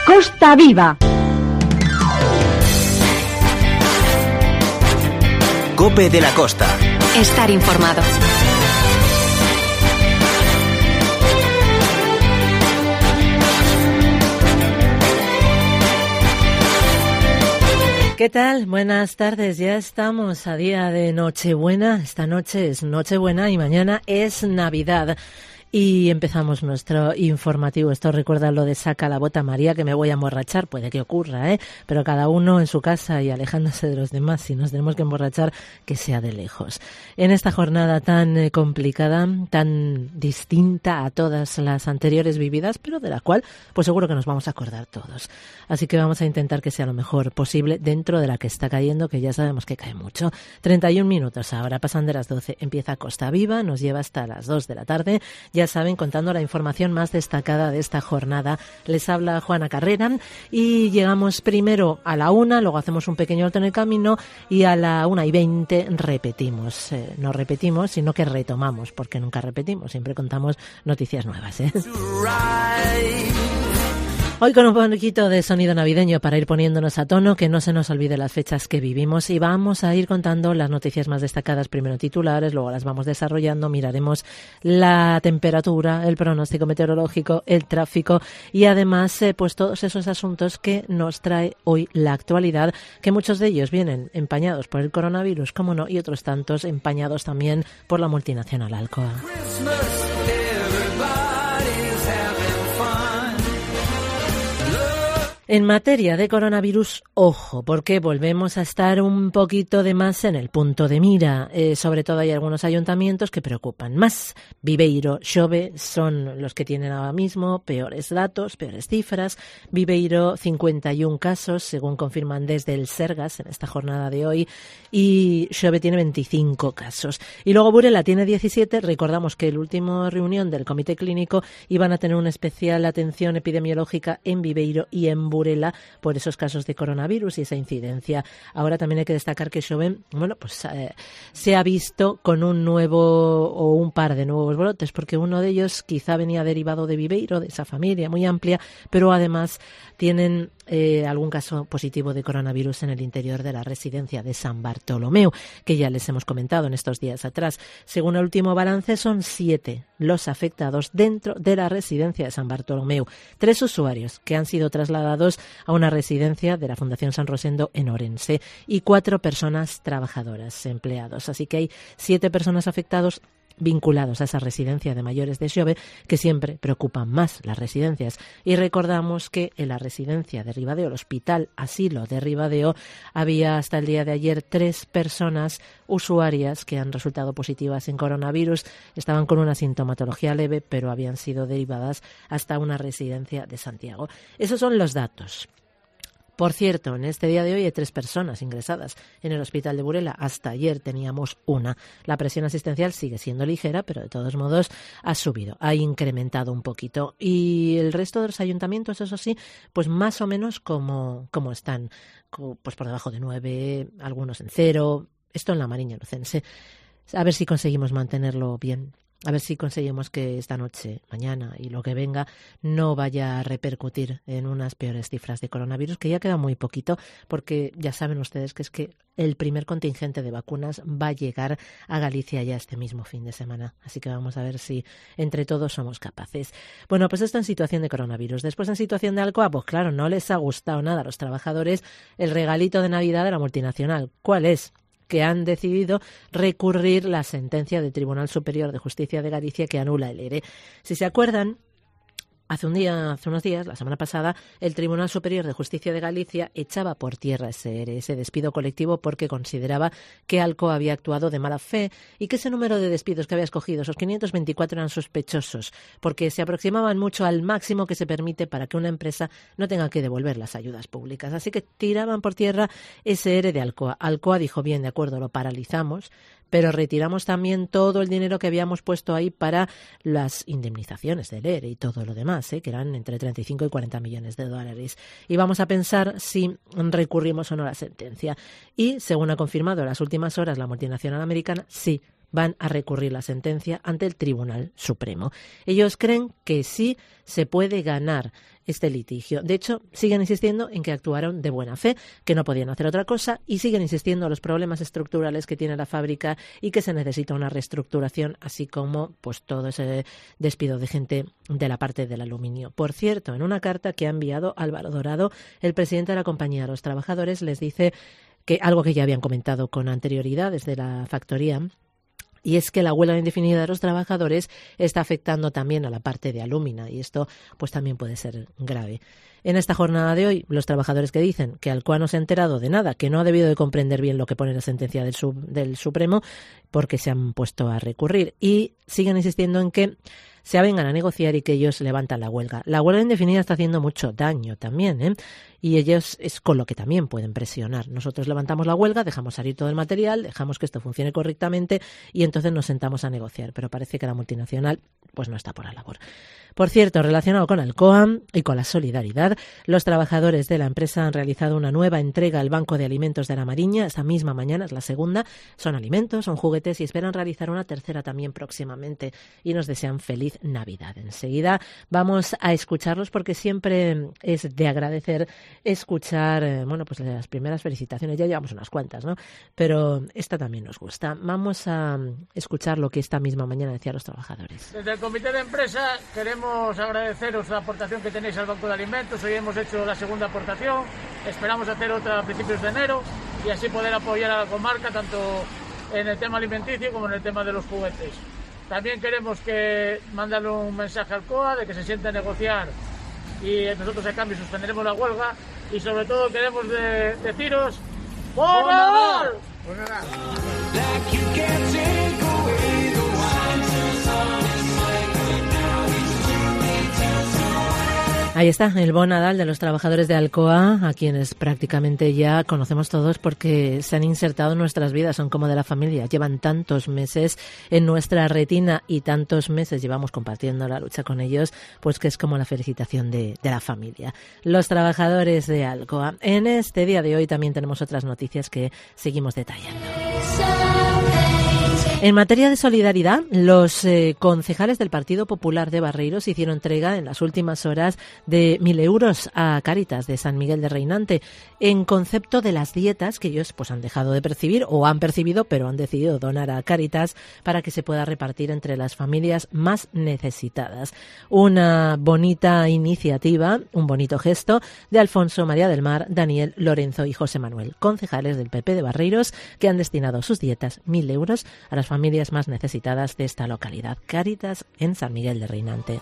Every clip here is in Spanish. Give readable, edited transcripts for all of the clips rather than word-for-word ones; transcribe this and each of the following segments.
Costa Viva. COPE de la Costa. Estar informado. ¿Qué tal? Buenas tardes. Ya estamos a día de Nochebuena. Esta noche es Nochebuena y mañana es Navidad. Y empezamos nuestro informativo. Esto recuerda lo de saca la bota María, que me voy a emborrachar. Puede que ocurra, pero cada uno en su casa y alejándose de los demás. Si nos tenemos que emborrachar, que sea de lejos. En esta jornada tan complicada, tan distinta a todas las anteriores vividas, pero de la cual pues seguro que nos vamos a acordar todos. Así que vamos a intentar que sea lo mejor posible dentro de la que está cayendo, que ya sabemos que cae mucho. 31 minutos ahora, pasan de las 12. Empieza Costa Viva, nos lleva hasta las 2 de la tarde. Ya saben, contando la información más destacada de esta jornada. Les habla Juana Carrera y llegamos primero a la 1, luego hacemos un pequeño alto en el camino y a la 1:20 repetimos. No repetimos, sino que retomamos, porque nunca repetimos, siempre contamos noticias nuevas. Hoy con un poquito de sonido navideño para ir poniéndonos a tono, que no se nos olvide las fechas que vivimos, y vamos a ir contando las noticias más destacadas, primero titulares, luego las vamos desarrollando, miraremos la temperatura, el pronóstico meteorológico, el tráfico y además pues todos esos asuntos que nos trae hoy la actualidad, que muchos de ellos vienen empañados por el coronavirus, como no, y otros tantos empañados también por la multinacional Alcoa. En materia de coronavirus, ojo, porque volvemos a estar un poquito de más en el punto de mira. Sobre todo hay algunos ayuntamientos que preocupan más. Viveiro, Xove son los que tienen ahora mismo peores datos, peores cifras. Viveiro, 51 casos, según confirman desde el Sergas en esta jornada de hoy. Y Xove tiene 25 casos. Y luego Burela tiene 17. Recordamos que en la última reunión del comité clínico iban a tener una especial atención epidemiológica en Viveiro y en Burela por esos casos de coronavirus y esa incidencia. Ahora también hay que destacar que Xove, se ha visto con un nuevo o un par de nuevos brotes, porque uno de ellos quizá venía derivado de Viveiro, de esa familia muy amplia, pero además tienen algún caso positivo de coronavirus en el interior de la residencia de San Bartolomeu, que ya les hemos comentado en estos días atrás. Según el último balance, son 7 los afectados dentro de la residencia de San Bartolomeu. 3 usuarios que han sido trasladados a una residencia de la Fundación San Rosendo en Orense y 4 personas trabajadoras, empleados. Así que hay 7 personas afectados vinculados a esa residencia de mayores de Xove, que siempre preocupan más las residencias. Y recordamos que en la residencia de Ribadeo, el Hospital Asilo de Ribadeo, había hasta el día de ayer 3 personas usuarias que han resultado positivas en coronavirus. Estaban con una sintomatología leve, pero habían sido derivadas hasta una residencia de Santiago. Esos son los datos. Por cierto, en este día de hoy hay 3 personas ingresadas en el hospital de Burela. Hasta ayer teníamos 1. La presión asistencial sigue siendo ligera, pero de todos modos ha subido, ha incrementado un poquito. Y el resto de los ayuntamientos, eso sí, pues más o menos como están, pues por debajo de 9, algunos en 0. Esto en la Mariña Lucense. A ver si conseguimos mantenerlo bien. A ver si conseguimos que esta noche, mañana y lo que venga no vaya a repercutir en unas peores cifras de coronavirus, que ya queda muy poquito, porque ya saben ustedes que es que el primer contingente de vacunas va a llegar a Galicia ya este mismo fin de semana. Así que vamos a ver si entre todos somos capaces. Bueno, pues esto en situación de coronavirus. Después en situación de Alcoa, pues claro, no les ha gustado nada a los trabajadores el regalito de Navidad de la multinacional. ¿Cuál es? Que han decidido recurrir la sentencia del Tribunal Superior de Justicia de Galicia que anula el ERE. Si se acuerdan, hace unos días, la semana pasada, el Tribunal Superior de Justicia de Galicia echaba por tierra ese ERE, ese despido colectivo, porque consideraba que Alcoa había actuado de mala fe y que ese número de despidos que había escogido, esos 524, eran sospechosos, porque se aproximaban mucho al máximo que se permite para que una empresa no tenga que devolver las ayudas públicas. Así que tiraban por tierra ese ERE de Alcoa. Alcoa dijo, bien, de acuerdo, lo paralizamos, pero retiramos también todo el dinero que habíamos puesto ahí para las indemnizaciones del ERE y todo lo demás, que eran entre 35 y 40 millones de dólares. Y vamos a pensar si recurrimos o no a la sentencia. Y, según ha confirmado en las últimas horas la multinacional americana, sí, van a recurrir la sentencia ante el Tribunal Supremo. Ellos creen que sí se puede ganar este litigio. De hecho, siguen insistiendo en que actuaron de buena fe, que no podían hacer otra cosa, y siguen insistiendo en los problemas estructurales que tiene la fábrica y que se necesita una reestructuración, así como pues todo ese despido de gente de la parte del aluminio. Por cierto, en una carta que ha enviado Álvaro Dorado, el presidente de la compañía a los trabajadores les dice que algo que ya habían comentado con anterioridad desde la factoría, y es que la huelga indefinida de los trabajadores está afectando también a la parte de alúmina, y esto pues también puede ser grave. En esta jornada de hoy, los trabajadores que dicen que Alcoa no se ha enterado de nada, que no ha debido de comprender bien lo que pone la sentencia del Supremo, porque se han puesto a recurrir, y siguen insistiendo en que se avengan a negociar y que ellos levantan la huelga. La huelga indefinida está haciendo mucho daño también, y ellos es con lo que también pueden presionar. Nosotros levantamos la huelga, dejamos salir todo el material, dejamos que esto funcione correctamente y entonces nos sentamos a negociar. Pero parece que la multinacional pues no está por la labor. Por cierto, relacionado con Alcoa y con la solidaridad, los trabajadores de la empresa han realizado una nueva entrega al Banco de Alimentos de la Mariña. Esta misma mañana es la segunda. Son alimentos, son juguetes y esperan realizar una tercera también próximamente. Y nos desean feliz Navidad. Enseguida vamos a escucharlos porque siempre es de agradecer escuchar, bueno, pues las primeras felicitaciones. Ya llevamos unas cuantas, ¿no? Pero esta también nos gusta. Vamos a escuchar lo que esta misma mañana decían los trabajadores. Desde el comité de empresa queremos agradeceros la aportación que tenéis al Banco de Alimentos. Hoy hemos hecho la segunda aportación, esperamos hacer otra a principios de enero y así poder apoyar a la comarca tanto en el tema alimenticio como en el tema de los juguetes. También queremos mandarle un mensaje al COA de que se siente a negociar y nosotros a cambio suspenderemos la huelga y sobre todo queremos deciros ¡Buen Nadal! ¡Buen Nadal! Ahí está, el Bon Nadal de los trabajadores de Alcoa, a quienes prácticamente ya conocemos todos porque se han insertado en nuestras vidas, son como de la familia, llevan tantos meses en nuestra retina y tantos meses llevamos compartiendo la lucha con ellos, pues que es como la felicitación de la familia. Los trabajadores de Alcoa. En este día de hoy también tenemos otras noticias que seguimos detallando. En materia de solidaridad, los concejales del Partido Popular de Barreiros hicieron entrega en las últimas horas de 1.000 euros a Cáritas de San Miguel de Reinante en concepto de las dietas que ellos pues han dejado de percibir o han percibido pero han decidido donar a Cáritas para que se pueda repartir entre las familias más necesitadas. Una bonita iniciativa, un bonito gesto de Alfonso, María del Mar, Daniel, Lorenzo y José Manuel, concejales del PP de Barreiros que han destinado sus dietas 1.000 euros a las familias más necesitadas de esta localidad. Cáritas en San Miguel de Reinante.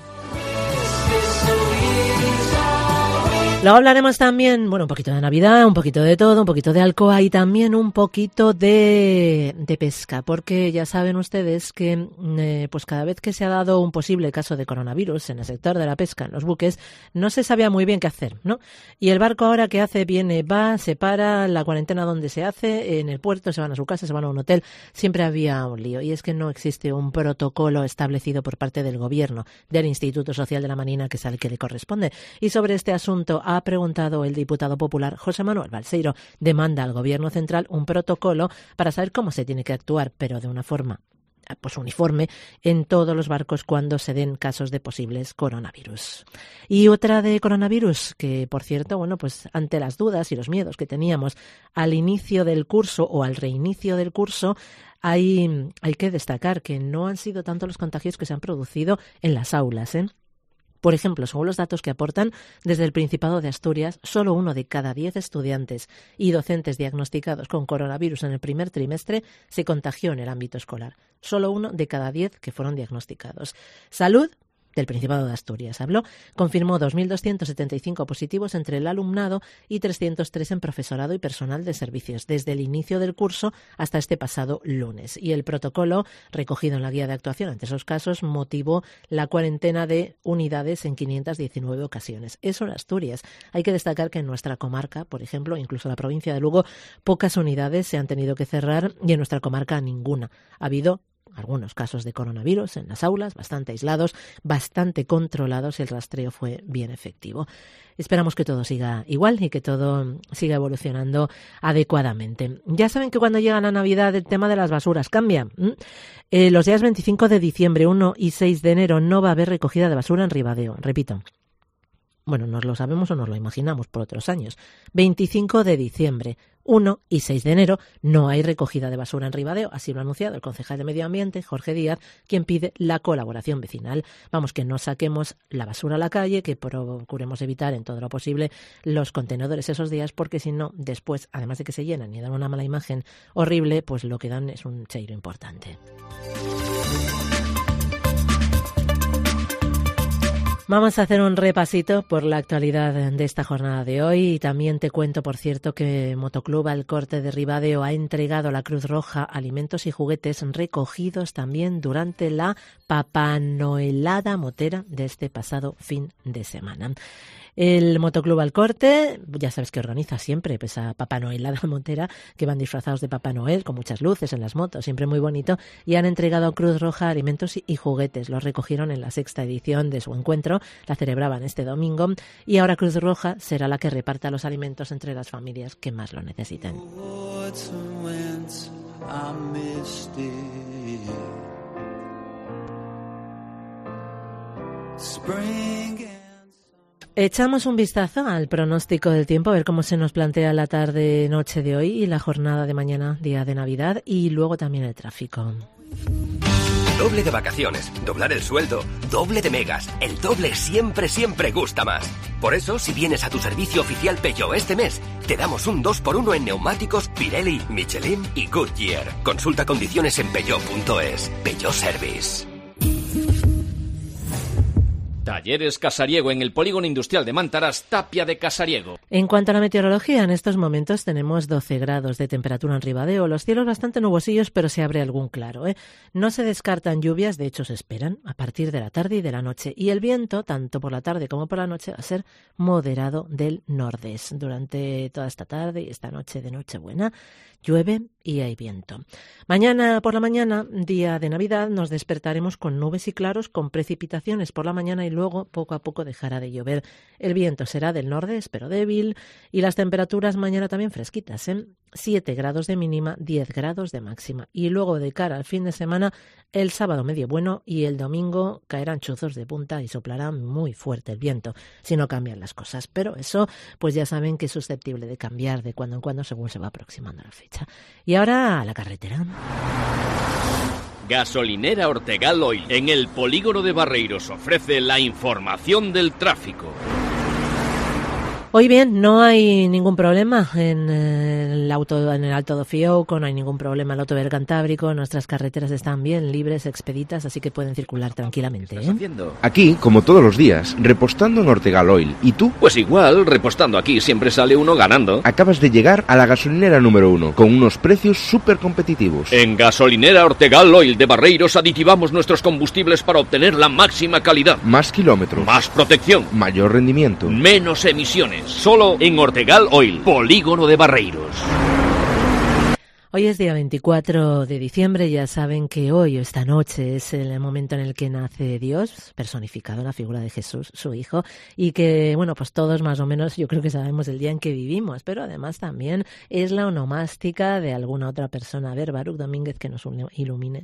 Luego hablaremos también, bueno, un poquito de Navidad, un poquito de todo, un poquito de Alcoa y también un poquito de pesca, porque ya saben ustedes que pues cada vez que se ha dado un posible caso de coronavirus en el sector de la pesca, en los buques, no se sabía muy bien qué hacer, ¿no? Y el barco ahora que hace, viene, va, se para, la cuarentena donde se hace, en el puerto, se van a su casa, se van a un hotel, siempre había un lío y es que no existe un protocolo establecido por parte del gobierno, del Instituto Social de la Marina, que es al que le corresponde. Y sobre este asunto ha preguntado el diputado popular José Manuel Balseiro. Demanda al Gobierno central un protocolo para saber cómo se tiene que actuar, pero de una forma pues uniforme en todos los barcos cuando se den casos de posibles coronavirus. Y otra de coronavirus que, por cierto, bueno, pues ante las dudas y los miedos que teníamos al inicio del curso o al reinicio del curso, hay que destacar que no han sido tanto los contagios que se han producido en las aulas, Por ejemplo, según los datos que aportan desde el Principado de Asturias, solo 1 de cada 10 estudiantes y docentes diagnosticados con coronavirus en el primer trimestre se contagió en el ámbito escolar. Solo 1 de cada 10 que fueron diagnosticados. Salud del Principado de Asturias habló, confirmó 2.275 positivos entre el alumnado y 303 en profesorado y personal de servicios desde el inicio del curso hasta este pasado lunes. Y el protocolo recogido en la guía de actuación ante esos casos motivó la cuarentena de unidades en 519 ocasiones. Eso en Asturias. Hay que destacar que en nuestra comarca, por ejemplo, incluso la provincia de Lugo, pocas unidades se han tenido que cerrar y en nuestra comarca ninguna. Ha habido algunos casos de coronavirus en las aulas, bastante aislados, bastante controlados, y el rastreo fue bien efectivo. Esperamos que todo siga igual y que todo siga evolucionando adecuadamente. Ya saben que cuando llega la Navidad el tema de las basuras cambia. Los días 25 de diciembre, 1 y 6 de enero no va a haber recogida de basura en Ribadeo. Repito. Bueno, nos lo sabemos o nos lo imaginamos por otros años. 25 de diciembre, 1 y 6 de enero no hay recogida de basura en Ribadeo. Así lo ha anunciado el concejal de Medio Ambiente, Jorge Díaz, quien pide la colaboración vecinal. Vamos, que no saquemos la basura a la calle, que procuremos evitar en todo lo posible los contenedores esos días, porque si no, después, además de que se llenan y dan una mala imagen horrible, pues lo que dan es un cheiro importante. Vamos a hacer un repasito por la actualidad de esta jornada de hoy y también te cuento, por cierto, que Motoclub Alcorte de Ribadeo ha entregado a la Cruz Roja alimentos y juguetes recogidos también durante la Papanoelada motera de este pasado fin de semana. El Motoclub Alcorte, ya sabes que organiza siempre esa Papanoelada motera, que van disfrazados de Papá Noel con muchas luces en las motos, siempre muy bonito, y han entregado a Cruz Roja alimentos y juguetes. Los recogieron en la 6ª edición de su encuentro, la celebraban este domingo, y ahora Cruz Roja será la que reparta los alimentos entre las familias que más lo necesiten. Echamos un vistazo al pronóstico del tiempo, a ver cómo se nos plantea la tarde-noche de hoy y la jornada de mañana, día de Navidad, y luego también el tráfico. Doble de vacaciones, doblar el sueldo, doble de megas. El doble siempre gusta más. Por eso, si vienes a tu servicio oficial Peugeot este mes, te damos un 2x1 en neumáticos Pirelli, Michelin y Goodyear. Consulta condiciones en peugeot.es. Peugeot Service. Talleres Casariego en el Polígono Industrial de Mántaras, Tapia de Casariego. En cuanto a la meteorología, en estos momentos tenemos 12 grados de temperatura en Ribadeo, los cielos bastante nubosillos, pero se abre algún claro, No se descartan lluvias, de hecho se esperan a partir de la tarde y de la noche. Y el viento, tanto por la tarde como por la noche, va a ser moderado del nordés. Durante toda esta tarde y esta noche de Nochebuena llueve y hay viento. Mañana por la mañana, día de Navidad, nos despertaremos con nubes y claros, con precipitaciones por la mañana y luego poco a poco dejará de llover. El viento será del nordés, pero débil, y las temperaturas mañana también fresquitas, 7 grados de mínima, 10 grados de máxima. Y luego de cara al fin de semana, el sábado medio bueno y el domingo caerán chuzos de punta y soplará muy fuerte el viento, si no cambian las cosas. Pero eso, pues ya saben que es susceptible de cambiar de cuando en cuando según se va aproximando la fecha. Y ahora a la carretera. Gasolinera Ortegal Oil en el Polígono de Barreiros ofrece la información del tráfico. Hoy bien, no hay ningún problema en el Alto do Fiouco, no hay ningún problema en el Autover Cantábrico, nuestras carreteras están bien libres, expeditas, así que pueden circular tranquilamente. ¿Qué estás haciendo? Aquí, como todos los días, repostando en Ortegal Oil. ¿Y tú? Pues igual, repostando aquí siempre sale uno ganando. Acabas de llegar a la gasolinera número 1, con unos precios súper competitivos. En Gasolinera Ortegal Oil de Barreiros aditivamos nuestros combustibles para obtener la máxima calidad. Más kilómetros. Más protección. Mayor rendimiento. Menos emisiones. Solo en Ortegal Oil, Polígono de Barreiros. Hoy es día 24 de diciembre, ya saben que hoy o esta noche es el momento en el que nace Dios, personificado en la figura de Jesús, su Hijo, y que, bueno, pues todos más o menos yo creo que sabemos el día en que vivimos, pero además también es la onomástica de alguna otra persona. A ver, Baruch Domínguez, que nos ilumine.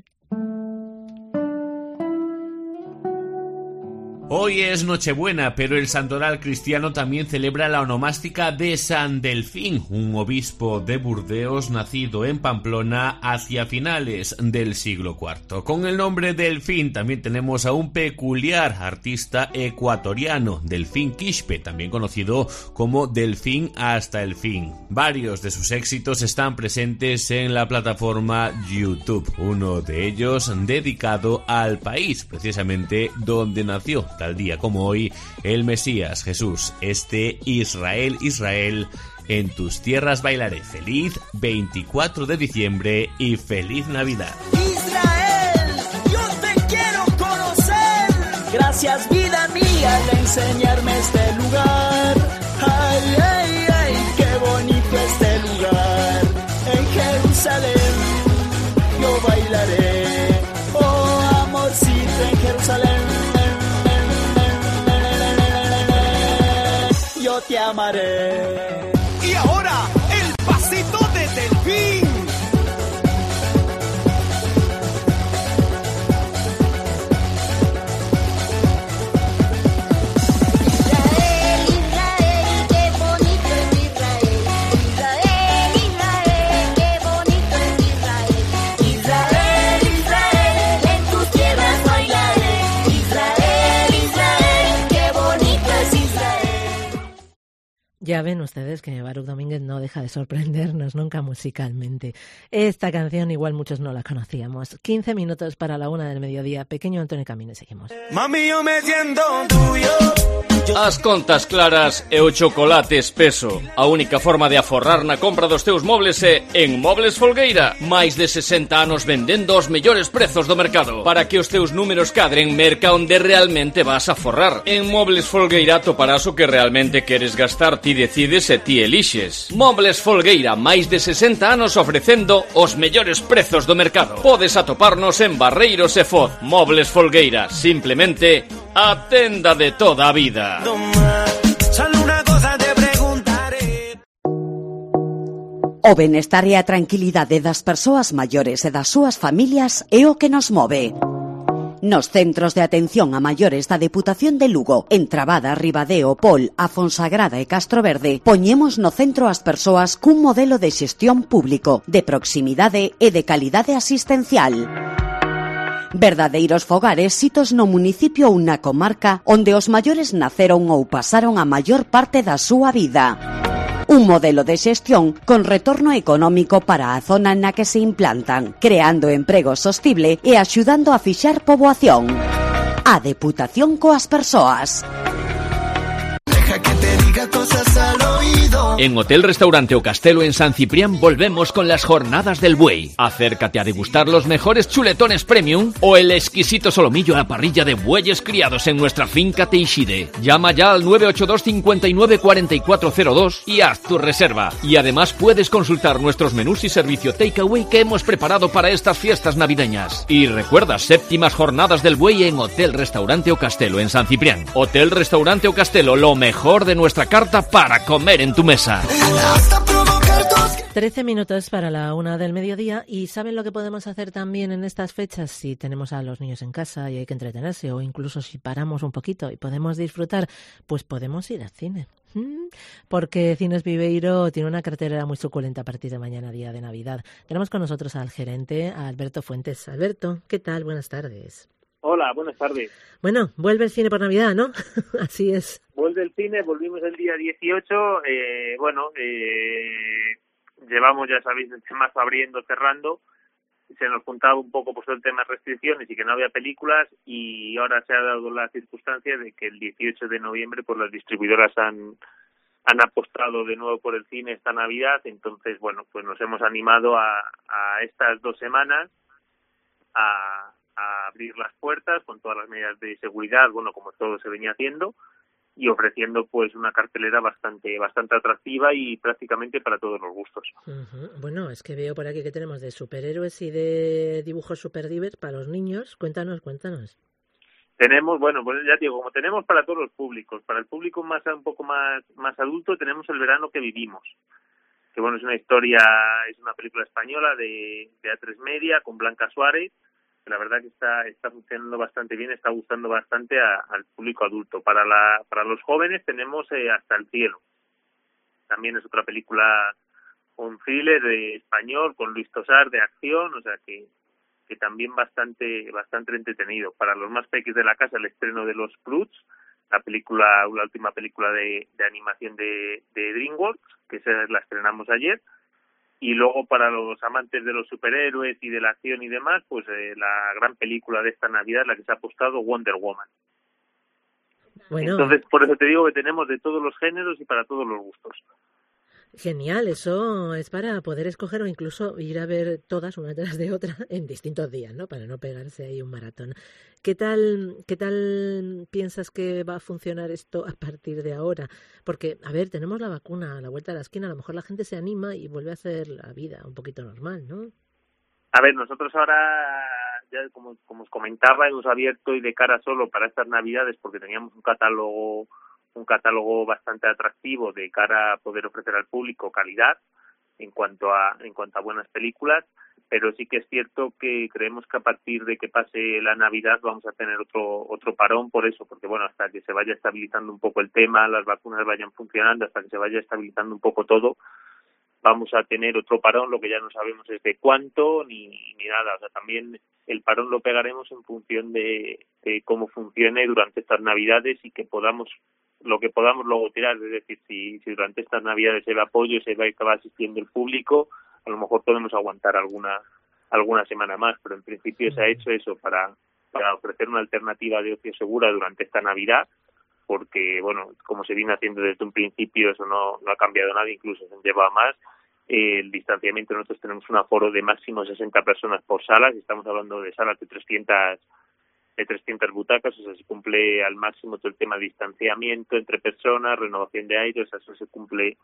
Hoy es Nochebuena, pero el santoral cristiano también celebra la onomástica de San Delfín, un obispo de Burdeos nacido en Pamplona hacia finales del siglo IV. Con el nombre Delfín también tenemos a un peculiar artista ecuatoriano, Delfín Quispe, también conocido como Delfín hasta el fin. Varios de sus éxitos están presentes en la plataforma YouTube, uno de ellos dedicado al país, precisamente donde nació, tal día como hoy, el Mesías Jesús. Israel, Israel, en tus tierras bailaré. Feliz 24 de diciembre y feliz Navidad. Israel, yo te quiero conocer. Gracias, vida mía, de enseñarme este lugar. Ay, ay, ay, qué bonito este lugar. En Jerusalén yo bailaré. amaré. Y ahora, el pasito de delfín. Ya ven ustedes que Baruch Domínguez no deja de sorprendernos nunca musicalmente. Esta canción igual muchos no la conocíamos. 15 minutos para la 1 del mediodía. Pequeño Antonio Camino, seguimos. Mami, yo me siento tuyo. As contas claras e o chocolate espeso. A única forma de aforrar na compra dos teus mobles é en Mobles Folgueira. Máis de 60 anos vendendo os mellores prezos do mercado. Para que os teus números cadren, merca onde realmente vas a forrar. En Mobles Folgueira toparás o que realmente queres gastar. Ti decides e ti elixes. Mobles Folgueira, máis de 60 anos ofrecendo os mellores prezos do mercado. Podes atoparnos en Barreiros e Foz. Mobles Folgueira, simplemente a tenda de toda a vida. O benestar e a tranquilidade das persoas maiores e das súas familias é o que nos move. Nos centros de atención a maiores da Deputación de Lugo, en Trabada, Ribadeo, Pol, a Fonsagrada e Castroverde, poñemos no centro as persoas cun modelo de xestión público, de proximidade e de calidade asistencial. Verdadeiros fogares sitos no municipio ou na comarca onde os maiores naceron ou pasaron a maior parte da súa vida. Un modelo de xestión con retorno económico para a zona na que se implantan, creando emprego sostible e axudando a fixar poboación. A Deputación coas persoas. Deja que te diga cosas al oído. En Hotel Restaurante O Castelo en San Ciprián volvemos con las jornadas del buey. Acércate a degustar los mejores chuletones premium o el exquisito solomillo a la parrilla de bueyes criados en nuestra finca Teixide. Llama ya al 982 59 4402 y haz tu reserva. Y además puedes consultar nuestros menús y servicio takeaway que hemos preparado para estas fiestas navideñas. Y recuerda, 7ª jornadas del buey en Hotel Restaurante O Castelo en San Ciprián. Hotel Restaurante O Castelo, lo mejor de nuestra carta para comer en tu mesa. 13 minutos para la 1 del mediodía. ¿Y saben lo que podemos hacer también en estas fechas? Si tenemos a los niños en casa y hay que entretenerse, o incluso si paramos un poquito y podemos disfrutar, pues podemos ir al cine. Porque Cines Viveiro tiene una cartelera muy suculenta a partir de mañana, día de Navidad. Tenemos con nosotros al gerente, a Alberto Fuentes. Alberto, ¿qué tal? Buenas tardes. Hola, buenas tardes. Bueno, vuelve el cine por Navidad, ¿no? Así es. Vuelve el cine, volvimos el día 18. Llevamos, ya sabéis, este marzo abriendo, cerrando. Se nos juntaba un poco pues el tema de restricciones y que no había películas, y ahora se ha dado la circunstancia de que el 18 de noviembre pues las distribuidoras han apostado de nuevo por el cine esta Navidad. Entonces, bueno, pues nos hemos animado a estas 2 semanas a abrir las puertas con todas las medidas de seguridad, bueno, como todo se venía haciendo, y ofreciendo pues una cartelera bastante atractiva y prácticamente para todos los gustos. Uh-huh. Bueno, es que veo por aquí que tenemos de superhéroes y de dibujos super divers para los niños. Cuéntanos. Tenemos, bueno, pues ya digo, como tenemos para todos los públicos, para el público un poco más adulto, tenemos El verano que vivimos, que bueno, es una película española de A3 Media con Blanca Suárez. La verdad que está funcionando bastante bien, está gustando bastante al público adulto. Para los jóvenes tenemos Hasta el cielo. También es otra película, un thriller de español con Luis Tosar, de acción, o sea que también bastante entretenido. Para los más pequeños de la casa, el estreno de Los Croods, la última película de animación de DreamWorks, que la estrenamos ayer. Y luego para los amantes de los superhéroes y de la acción y demás, pues la gran película de esta Navidad, la que se ha apostado, Wonder Woman. Bueno. Entonces, por eso te digo que tenemos de todos los géneros y para todos los gustos. Genial, eso es para poder escoger o incluso ir a ver todas una tras de otra en distintos días, ¿no? Para no pegarse ahí un maratón. ¿Qué tal piensas que va a funcionar esto a partir de ahora? Porque, a ver, tenemos la vacuna a la vuelta de la esquina, a lo mejor la gente se anima y vuelve a hacer la vida un poquito normal, ¿no? A ver, nosotros ahora, ya como os comentaba, hemos abierto y de cara solo para estas Navidades, porque teníamos un catálogo catálogo bastante atractivo de cara a poder ofrecer al público calidad en cuanto a buenas películas, pero sí que es cierto que creemos que a partir de que pase la Navidad vamos a tener otro parón por eso, porque bueno, hasta que se vaya estabilizando un poco el tema, las vacunas vayan funcionando, hasta que se vaya estabilizando un poco todo, vamos a tener otro parón. Lo que ya no sabemos es de cuánto ni nada. O sea, también el parón lo pegaremos en función de cómo funcione durante estas Navidades y que podamos lo que podamos luego tirar. Es decir, si durante estas Navidades se ve apoyo, se va asistiendo el público, a lo mejor podemos aguantar alguna semana más, pero en principio se ha hecho eso para ofrecer una alternativa de ocio segura durante esta Navidad, porque, bueno, como se viene haciendo desde un principio, eso no ha cambiado nada, incluso se lleva más. El distanciamiento, nosotros tenemos un aforo de máximo 60 personas por salas, y estamos hablando de salas de 300 butacas, o sea, se cumple al máximo todo el tema de distanciamiento entre personas, renovación de aire, o sea, eso se cumple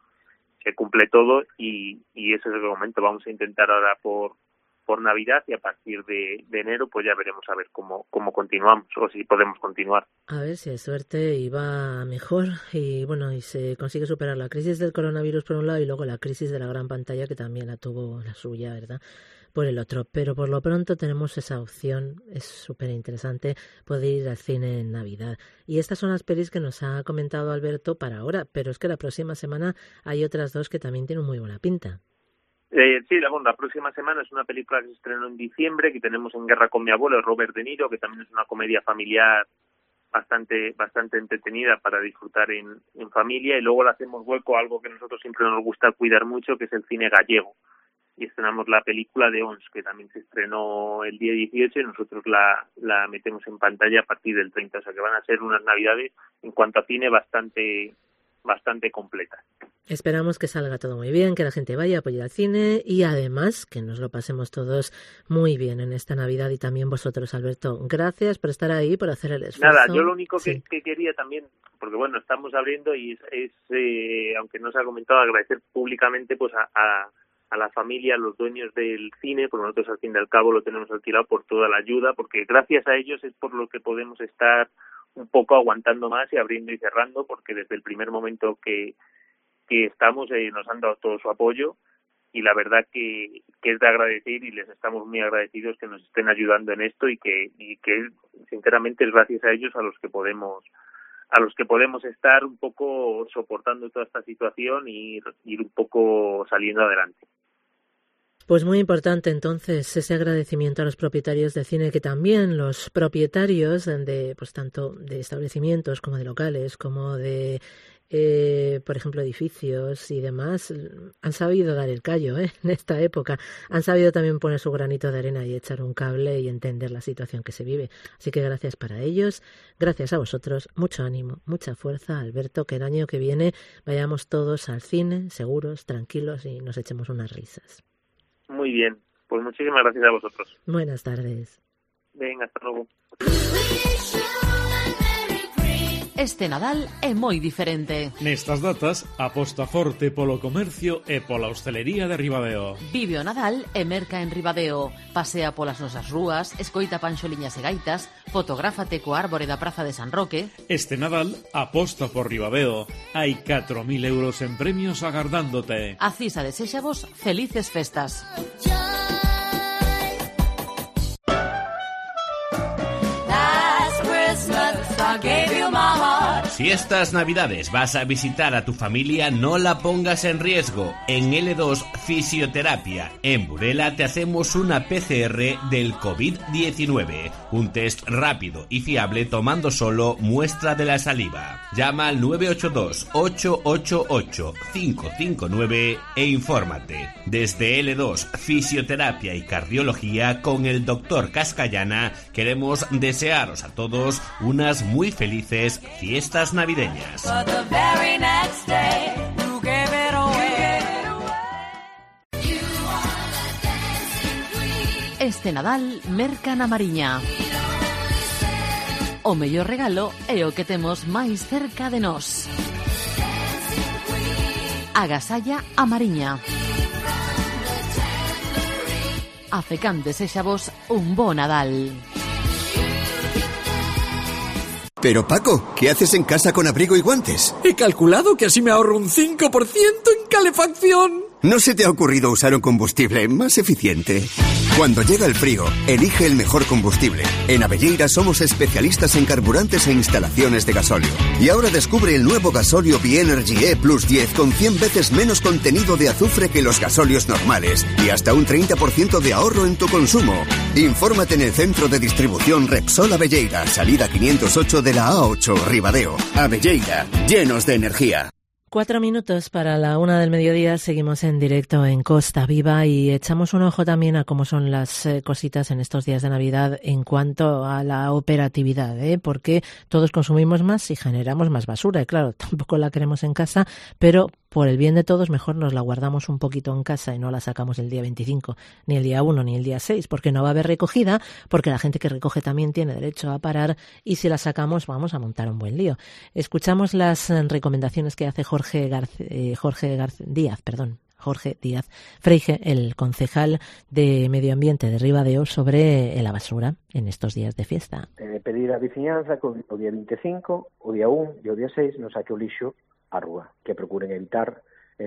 todo, y ese es el momento. Vamos a intentar ahora por Navidad, y a partir de enero pues ya veremos a ver cómo continuamos, o si podemos continuar. A ver si hay suerte y va mejor, y bueno, y se consigue superar la crisis del coronavirus por un lado y luego la crisis de la gran pantalla, que también la tuvo la suya, ¿verdad?, por el otro. Pero por lo pronto tenemos esa opción, es súper interesante poder ir al cine en Navidad. Y estas son las pelis que nos ha comentado Alberto para ahora, pero es que la próxima semana hay otras dos que también tienen muy buena pinta. Sí, la próxima semana es una película que se estrenó en diciembre, que tenemos En guerra con mi abuelo, Robert De Niro, que también es una comedia familiar bastante entretenida para disfrutar en familia, y luego le hacemos hueco a algo que a nosotros siempre nos gusta cuidar mucho, que es el cine gallego, y estrenamos la película de Ons, que también se estrenó el día 18, y nosotros la metemos en pantalla a partir del 30, o sea que van a ser unas Navidades en cuanto a cine bastante completas. Esperamos que salga todo muy bien, que la gente vaya a apoyar al cine y además que nos lo pasemos todos muy bien en esta Navidad, y también vosotros, Alberto. Gracias por estar ahí, por hacer el esfuerzo. Nada, yo lo único que quería también, porque bueno, estamos abriendo y es aunque no se ha comentado, agradecer públicamente pues a la familia, a los dueños del cine, porque nosotros al fin y al cabo lo tenemos alquilado, por toda la ayuda, porque gracias a ellos es por lo que podemos estar un poco aguantando más y abriendo y cerrando, porque desde el primer momento que estamos nos han dado todo su apoyo, y la verdad que es de agradecer, y les estamos muy agradecidos que nos estén ayudando en esto, y que sinceramente es gracias a ellos a los que podemos estar un poco soportando toda esta situación y ir un poco saliendo adelante. Pues muy importante entonces ese agradecimiento a los propietarios de cine, que también los propietarios de pues tanto de establecimientos como de locales, como de por ejemplo edificios y demás, han sabido dar el callo en esta época, han sabido también poner su granito de arena y echar un cable y entender la situación que se vive. Así que gracias para ellos, gracias a vosotros, mucho ánimo, mucha fuerza, Alberto, que el año que viene vayamos todos al cine seguros, tranquilos, y nos echemos unas risas. Muy bien, pues muchísimas gracias a vosotros. Buenas tardes. Venga, hasta luego. Este Nadal é moi diferente. Nestas datas, aposta forte polo comercio e pola hostelería de Ribadeo. Vive o Nadal e merca en Ribadeo. Pasea polas nosas rúas, escoita panxoliñas e gaitas, fotográfate co árbore da Praza de San Roque. Este Nadal, aposta por Ribadeo. Hai 4.000 euros en premios agardándote. A Cisa deséxavos felices festas. Si estas Navidades vas a visitar a tu familia, no la pongas en riesgo. En L2 Fisioterapia, en Burela, te hacemos una PCR del COVID-19. Un test rápido y fiable tomando solo muestra de la saliva. Llama al 982-888-559 e infórmate. Desde L2 Fisioterapia y Cardiología, con el Dr. Cascallana, queremos desearos a todos unas muy felices fiestas navideñas. Este Nadal merca na Mariña. O mellor regalo é o que temos máis cerca de nós. Agasalla a Mariña. A Fecán deséxavos un bo Nadal. Pero Paco, ¿qué haces en casa con abrigo y guantes? He calculado que así me ahorro un 5% en calefacción. ¿No se te ha ocurrido usar un combustible más eficiente? Cuando llega el frío, elige el mejor combustible. En Abelleira somos especialistas en carburantes e instalaciones de gasóleo. Y ahora descubre el nuevo gasóleo Bienergy E Plus 10 con 100 veces menos contenido de azufre que los gasóleos normales y hasta un 30% de ahorro en tu consumo. Infórmate en el centro de distribución Repsol Abelleira, salida 508 de la A8, Ribadeo. Abelleira, llenos de energía. 4 minutos para la 1 del mediodía, seguimos en directo en Costa Viva y echamos un ojo también a cómo son las cositas en estos días de Navidad en cuanto a la operatividad, porque todos consumimos más y generamos más basura y claro, tampoco la queremos en casa, pero por el bien de todos mejor nos la guardamos un poquito en casa y no la sacamos el día 25, ni el día 1, ni el día 6, porque no va a haber recogida, porque la gente que recoge también tiene derecho a parar y si la sacamos vamos a montar un buen lío. Escuchamos las recomendaciones que hace Jorge Díaz Freige, el concejal de Medio Ambiente de Ribadeo, sobre la basura en estos días de fiesta. Pedir a vicinanza que o día 25, o día 1 e o día 6 non saque o lixo á rúa, que procuren evitar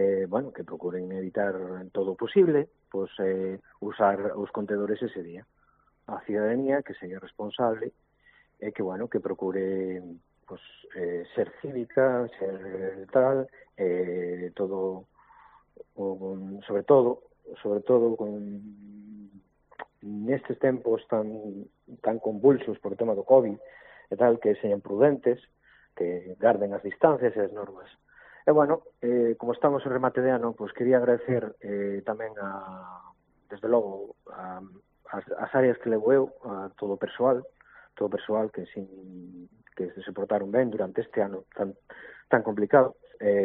todo o posible, usar os contedores ese día. A cidadanía que sería responsable e que procure ser cívica, ser tal, todo, sobre todo con nestes tempos tan convulsos por o tema do COVID e tal, que sean prudentes, que garden as distancias e as normas. E como estamos en remate de ano, quería agradecer tamén desde logo as áreas que levo eu, a todo o persoal que se portaron ben durante este ano tan complicado,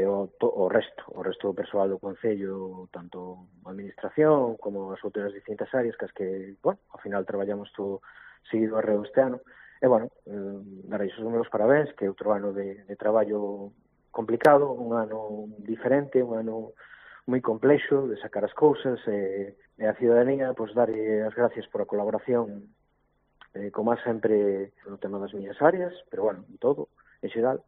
o resto do persoal do Concello, tanto a administración como as outras distintas áreas que ao final traballamos todo seguido arreo este ano. E, darei os meus parabéns, que é outro ano de traballo complicado, un ano diferente, un ano moi complexo de sacar as cousas, e a cidadanía, darlle as gracias por a colaboración, como sempre no tema das miñas áreas, pero, en todo, en xeral,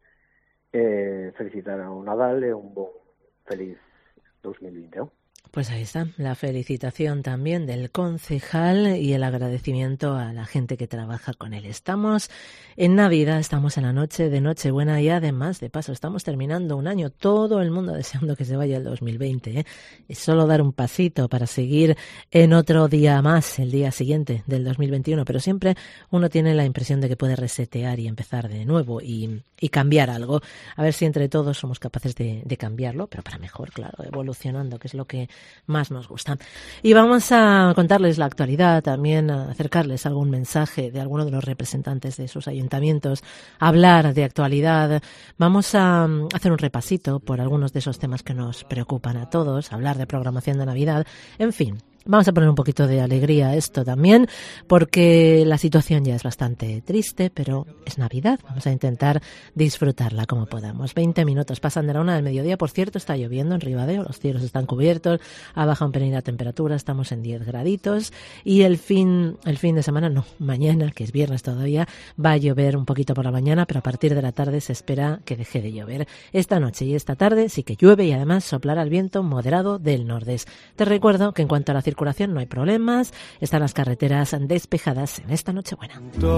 felicitar ao Nadal e un bon feliz 2021. Pues ahí está, la felicitación también del concejal y el agradecimiento a la gente que trabaja con él. Estamos en Navidad, estamos en la noche de Nochebuena y además, de paso, estamos terminando un año. Todo el mundo deseando que se vaya el 2020. Es solo dar un pasito para seguir en otro día más, el día siguiente del 2021. Pero siempre uno tiene la impresión de que puede resetear y empezar de nuevo y cambiar algo. A ver si entre todos somos capaces de cambiarlo, pero para mejor, claro, evolucionando, que es lo que más nos gusta. Y vamos a contarles la actualidad, también a acercarles algún mensaje de alguno de los representantes de sus ayuntamientos, hablar de actualidad. Vamos a hacer un repasito por algunos de esos temas que nos preocupan a todos, hablar de programación de Navidad, en fin. Vamos a poner un poquito de alegría a esto también, porque la situación ya es bastante triste, pero es Navidad. Vamos a intentar disfrutarla como podamos. 20 minutos pasan de la 1 del mediodía. Por cierto, está lloviendo en Ribadeo, los cielos están cubiertos, ha bajado un pelín la temperatura, estamos en 10 graditos. Y el fin de semana, no, mañana, que es viernes todavía, va a llover un poquito por la mañana, pero a partir de la tarde se espera que deje de llover. Esta noche y esta tarde sí que llueve y además soplará el viento moderado del nordés. Te recuerdo que en cuanto a la circulación no hay problemas, están las carreteras despejadas en esta Nochebuena.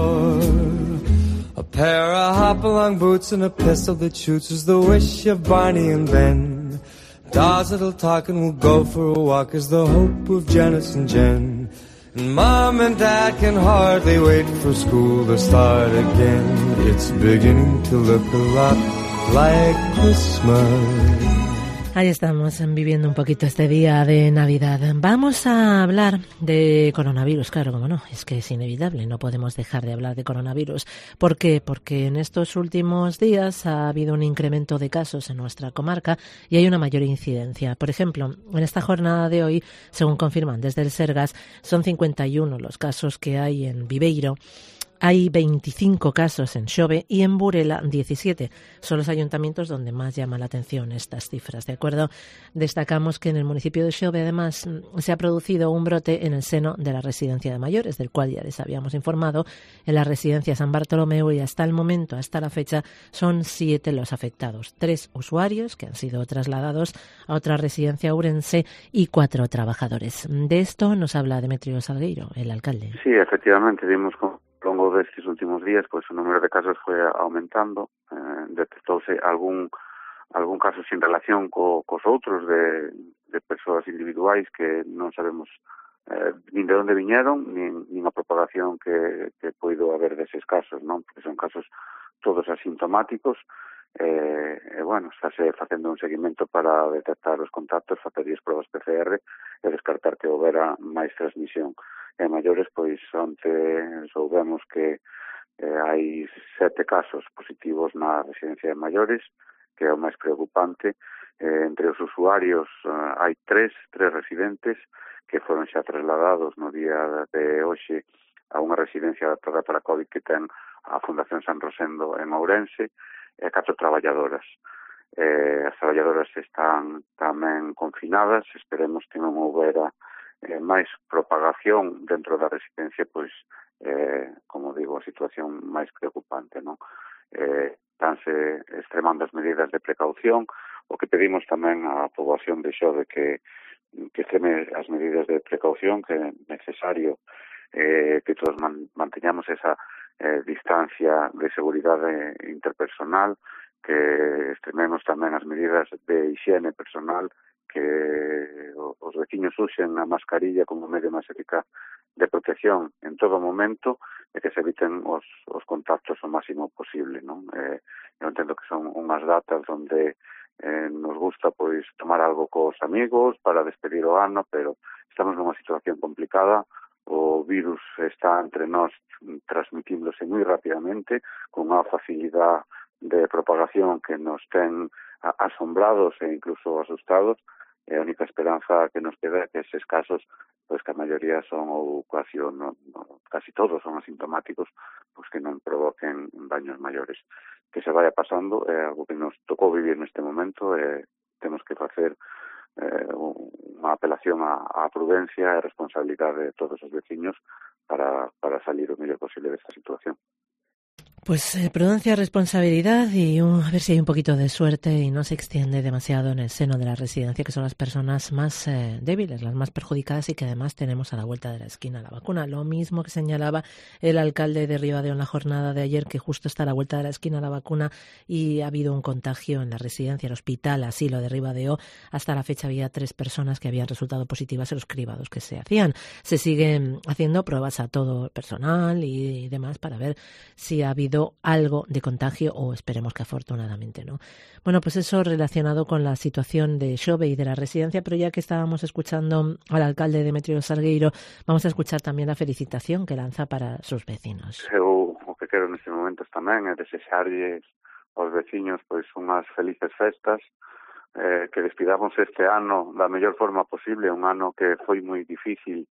A pair of hop-along boots and a pistol that shoots is the wish of Barney and Ben. Dolls that'll talk and we'll go for a walk is the hope of Janice and Jen. And Mom and Dad can hardly wait for school to start again. It's beginning to look a lot like Christmas. Ahí estamos viviendo un poquito este día de Navidad. Vamos a hablar de coronavirus, claro, como no, es que es inevitable, no podemos dejar de hablar de coronavirus. ¿Por qué? Porque en estos últimos días ha habido un incremento de casos en nuestra comarca y hay una mayor incidencia. Por ejemplo, en esta jornada de hoy, según confirman desde el Sergas, son 51 los casos que hay en Viveiro. Hay 25 casos en Xove y en Burela 17. Son los ayuntamientos donde más llama la atención estas cifras. De acuerdo, destacamos que en el municipio de Xove además se ha producido un brote en el seno de la residencia de mayores, del cual ya les habíamos informado, en la residencia San Bartolomeu, y hasta el momento, hasta la fecha, son 7 los afectados. 3 usuarios que han sido trasladados a otra residencia ourense y 4 trabajadores. De esto nos habla Demetrio Salgueiro, el alcalde. Sí, efectivamente, vimos como ao longo destes últimos días, pois o número de casos foi aumentando, detectouse algún caso sin relación cos outros de persoas individuais que non sabemos nin de onde viñeron, nin a propagación que poido haber deses casos, non? Porque son casos todos asintomáticos, bueno, estáse facendo un seguimento para detectar os contactos, facerlles probas PCR e descartar que houbera máis transmisión. En maiores, pois, onte soubemos que hai 7 casos positivos na residencia de maiores, que é o máis preocupante. Entre os usuarios hai 3 residentes que foron xa trasladados no día de hoxe a unha residencia adaptada para COVID que ten a Fundación San Rosendo en Ourense, e 4 traballadoras. As traballadoras están tamén confinadas, esperemos que non houbera máis propagación dentro da residencia, pois, como digo, a situación máis preocupante, non? Estánse extremando as medidas de precaución, o que pedimos tamén á poboación de Xove que extreme as medidas de precaución, que é necesario que todos manteñamos esa distancia de seguridade interpersonal, que extrememos tamén as medidas de higiene personal, que os veciños usen a mascarilla como medio máis eficaz de protección en todo momento e que se eviten os contactos o máximo posible, non? Eu entendo que son unhas datas onde nos gusta pois tomar algo cos amigos para despedir o ano, pero estamos nunha situación complicada. O virus está entre nós transmitíndose moi rapidamente, con unha facilidade de propagación que nos ten asombrados e incluso asustados. A única esperanza que nos queda é que eses casos, pois que a maioría son ou casi todos son asintomáticos, pois que non provoquen daños maiores. Que se vaya pasando é algo que nos tocou vivir neste momento e temos que facer unha apelación á prudencia e responsabilidade de todos os veciños para salir o mellor posible desta situación. Pues prudencia, responsabilidad y a ver si hay un poquito de suerte y no se extiende demasiado en el seno de la residencia, que son las personas más débiles, las más perjudicadas, y que además tenemos a la vuelta de la esquina la vacuna. Lo mismo que señalaba el alcalde de Ribadeo en la jornada de ayer, que justo está a la vuelta de la esquina la vacuna y ha habido un contagio en la residencia, el hospital, asilo de Ribadeo. Hasta la fecha había 3 personas que habían resultado positivas en los cribados que se hacían. Se siguen haciendo pruebas a todo el personal y demás para ver si ha habido algo de contagio, o esperemos que afortunadamente no. Bueno, pues eso relacionado con la situación de Xove y de la residencia, pero ya que estábamos escuchando al alcalde Demetrio Salgueiro, vamos a escuchar también la felicitación que lanza para sus vecinos. Eu o que quero nestes momentos tamén é desexarlles aos veciños pois unhas felices festas, que despidamos este ano da mellor forma posible, un ano que foi moi difícil,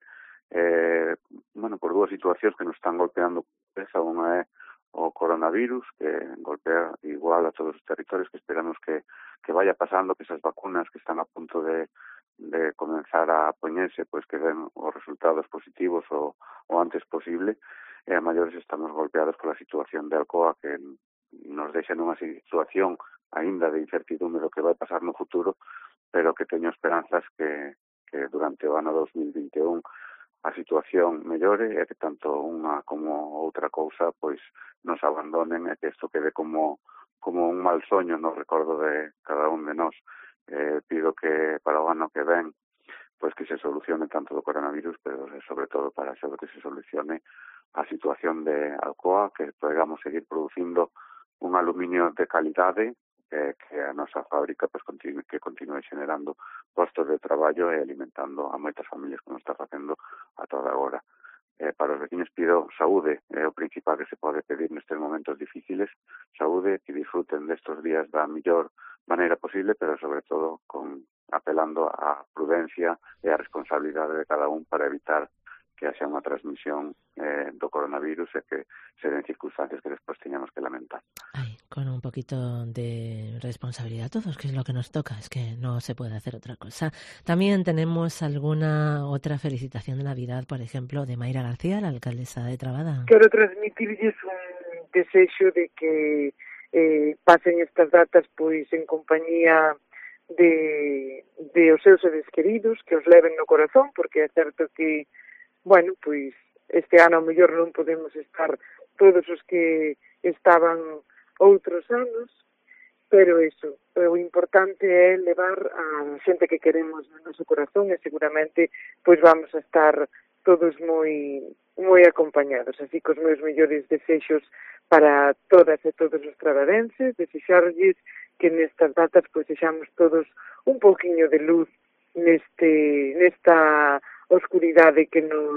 por 2 situacións que nos están golpeando. Esa unha é o coronavirus, que golpea igual a todos os territorios, que esperamos que vaya pasando, que esas vacunas que están a punto de comenzar a poñerse, pois que den os resultados positivos o antes posible. E a maiores estamos golpeados pola situación de Alcoa, que nos deixa nunha situación aínda de incertidumbre do que vai pasar no futuro, pero que teño esperanzas que durante o ano 2021 a situación mellore e que tanto unha como outra cousa pois nos abandonen e que isto quede como un mal soño no recordo de cada un de nós. Pido que para o ano que ven pois que se solucione tanto do coronavirus, pero sobre todo para que se solucione a situación de Alcoa, que podamos seguir producindo un aluminio de calidade, que a nosa fábrica pois continue generando postos de traballo e alimentando a moitas familias que nos está facendo a toda hora. Para os vecinos pido saúde, é o principal que se pode pedir nestes momentos difíciles, saúde, que disfruten destes días da mellor maneira posible, pero sobre todo apelando á prudencia e á responsabilidade de cada un para evitar haxa unha transmisión do coronavirus e que se den circunstancias que despois teñamos que lamentar. Con un poquito de responsabilidad todos, que es lo que nos toca, es que no se puede hacer otra cosa. También tenemos alguna otra felicitación de Navidad, por ejemplo, de Mayra García, la alcaldesa de Trabada. Quero transmitirlles un desexo de que pasen estas datas pois en compañía de os seus seres queridos, que os leven no corazón, porque é certo que, bueno, pois este ano a mellor non podemos estar todos os que estaban outros anos, pero eso, o importante é levar a xente que queremos no noso corazón e seguramente pois vamos a estar todos moi acompañados, así que os meus mellores desexos para todas e todos os trabadenses, desexarlles que nestas datas pois sexamos todos un pouquiño de luz nesta oscuridade que nos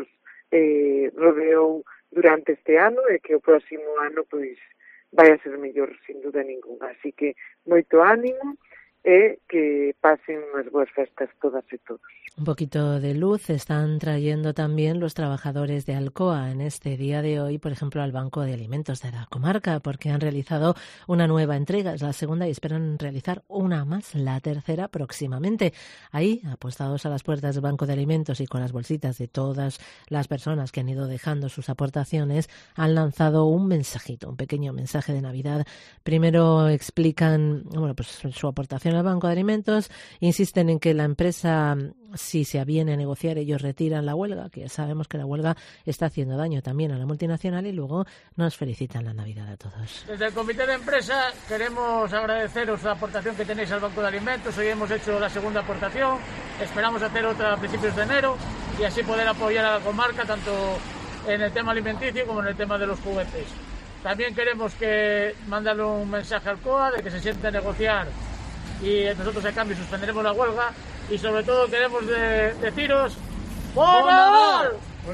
rodeou durante este ano e que o próximo ano pois vai a ser mellor, sin duda ninguna. Así que moito ánimo e que pasen unhas boas festas todas e todos. Un poquito de luz están trayendo también los trabajadores de Alcoa en este día de hoy, por ejemplo, al Banco de Alimentos de la comarca, porque han realizado una nueva entrega, es la segunda, y esperan realizar una más, la tercera próximamente. Ahí, apostados a las puertas del Banco de Alimentos y con las bolsitas de todas las personas que han ido dejando sus aportaciones, han lanzado un mensajito, un pequeño mensaje de Navidad. Primero explican, bueno, pues su aportación al Banco de Alimentos, insisten en que la empresa, si se aviene a negociar, ellos retiran la huelga, que ya sabemos que la huelga está haciendo daño también a la multinacional, y luego nos felicitan la Navidad a todos. Desde el Comité de Empresa queremos agradeceros la aportación que tenéis al Banco de Alimentos. Hoy hemos hecho la segunda aportación, esperamos hacer otra a principios de enero y así poder apoyar a la comarca tanto en el tema alimenticio como en el tema de los juguetes. También queremos que mandarle un mensaje al COA de que se siente a negociar y nosotros a cambio suspenderemos la huelga. Y sobre todo queremos deciros ¡Bon Nadal!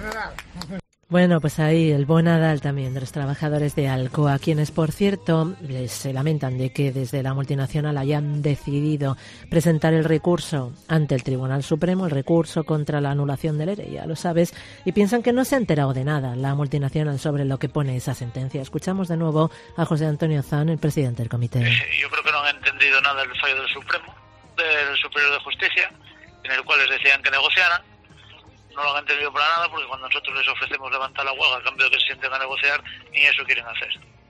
Bueno, pues ahí el Bon Nadal también de los trabajadores de Alcoa, quienes, por cierto, se lamentan de que desde la multinacional hayan decidido presentar el recurso ante el Tribunal Supremo, el recurso contra la anulación del ERE, ya lo sabes, y piensan que no se ha enterado de nada la multinacional sobre lo que pone esa sentencia. Escuchamos de nuevo a José Antonio Zan, el presidente del comité. Yo creo que no han entendido nada del fallo del Supremo, del Superior de Justicia, en el cual les decían que negociaran. No lo han entendido para nada, porque cuando nosotros les ofrecemos levantar la huelga a cambio de que se sienten a negociar, ni eso quieren hacer.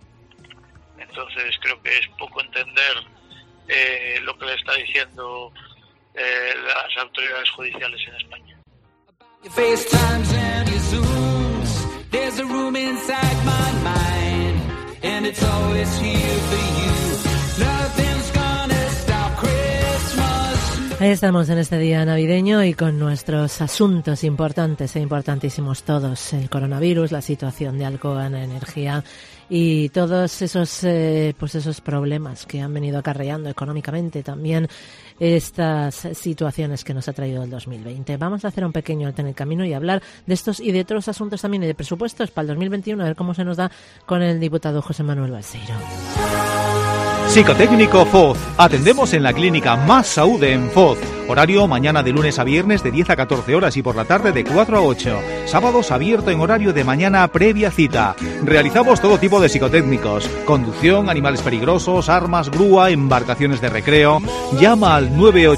Entonces creo que es poco entender lo que le está diciendo las autoridades judiciales en España. Ahí estamos en este día navideño y con nuestros asuntos importantes e importantísimos todos, el coronavirus, la situación de Alcoa en energía y todos esos esos problemas que han venido acarreando económicamente también estas situaciones que nos ha traído el 2020. Vamos a hacer un pequeño alto en el camino y hablar de estos y de otros asuntos también y de presupuestos para el 2021, a ver cómo se nos da con el diputado José Manuel Balseiro. Psicotécnico Foz. Atendemos en la clínica Más Saúde en Foz. Horario mañana de lunes a viernes de 10 a 14 horas y por la tarde de 4 a 8. Sábados abierto en horario de mañana previa cita. Realizamos todo tipo de psicotécnicos. Conducción, animales peligrosos, armas, grúa, embarcaciones de recreo. Llama al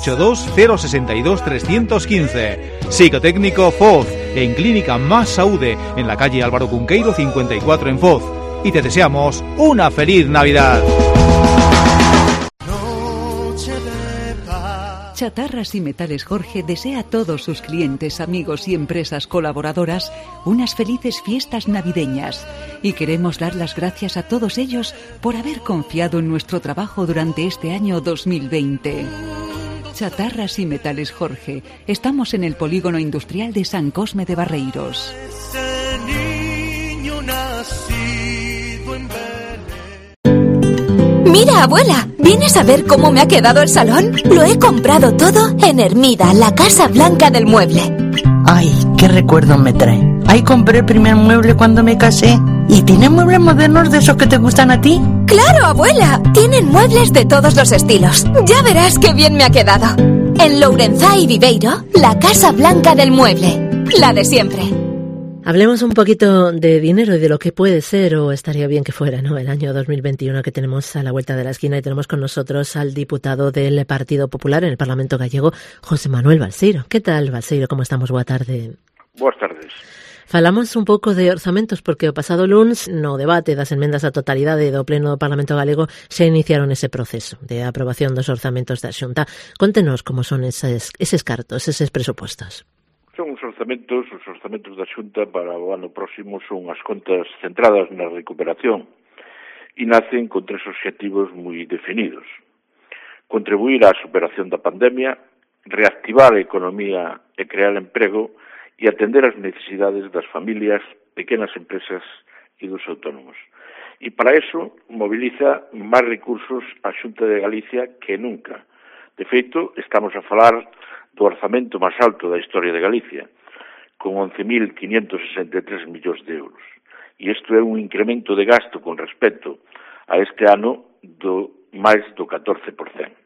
982-062-315. Psicotécnico Foz. En clínica Más Saúde. En la calle Álvaro Cunqueiro 54 en Foz. Y te deseamos una feliz Navidad. Chatarras y Metales Jorge desea a todos sus clientes, amigos y empresas colaboradoras unas felices fiestas navideñas y queremos dar las gracias a todos ellos por haber confiado en nuestro trabajo durante este año 2020. Chatarras y Metales Jorge. Estamos en el Polígono Industrial de San Cosme de Barreiros. Mira, abuela, ¿vienes a ver cómo me ha quedado el salón? Lo he comprado todo en Hermida, la Casa Blanca del Mueble. Ay, qué recuerdo me trae. Ahí compré el primer mueble cuando me casé. ¿Y tienen muebles modernos de esos que te gustan a ti? ¡Claro, abuela! Tienen muebles de todos los estilos. Ya verás qué bien me ha quedado. En Lourenzá y Viveiro, la Casa Blanca del Mueble. La de siempre. Hablemos un poquito de dinero y de lo que puede ser, o estaría bien que fuera, ¿no?, el año 2021 que tenemos a la vuelta de la esquina, y tenemos con nosotros al diputado del Partido Popular en el Parlamento Gallego, José Manuel Balseiro. Que tal, Balseiro, como estamos? Boa tarde. Boas tardes. Falamos un pouco de orzamentos porque o pasado luns no debate das enmendas á totalidade do Pleno do Parlamento Galego se iniciaron ese proceso de aprobación dos orzamentos da Xunta. Contenos como son eses cartos, eses presupostos. Son os orzamentos da Xunta para o ano próximo son as contas centradas na recuperación e nacen con tres obxectivos moi definidos: contribuir á superación da pandemia, reactivar a economía e crear emprego e atender as necesidades das familias, pequenas empresas e dos autónomos. E para eso moviliza máis recursos a Xunta de Galicia que nunca. De feito, estamos a falar do orzamento máis alto da historia de Galicia, con 11.563 millóns de euros. E isto é un incremento de gasto con respecto a este ano do máis do 14%.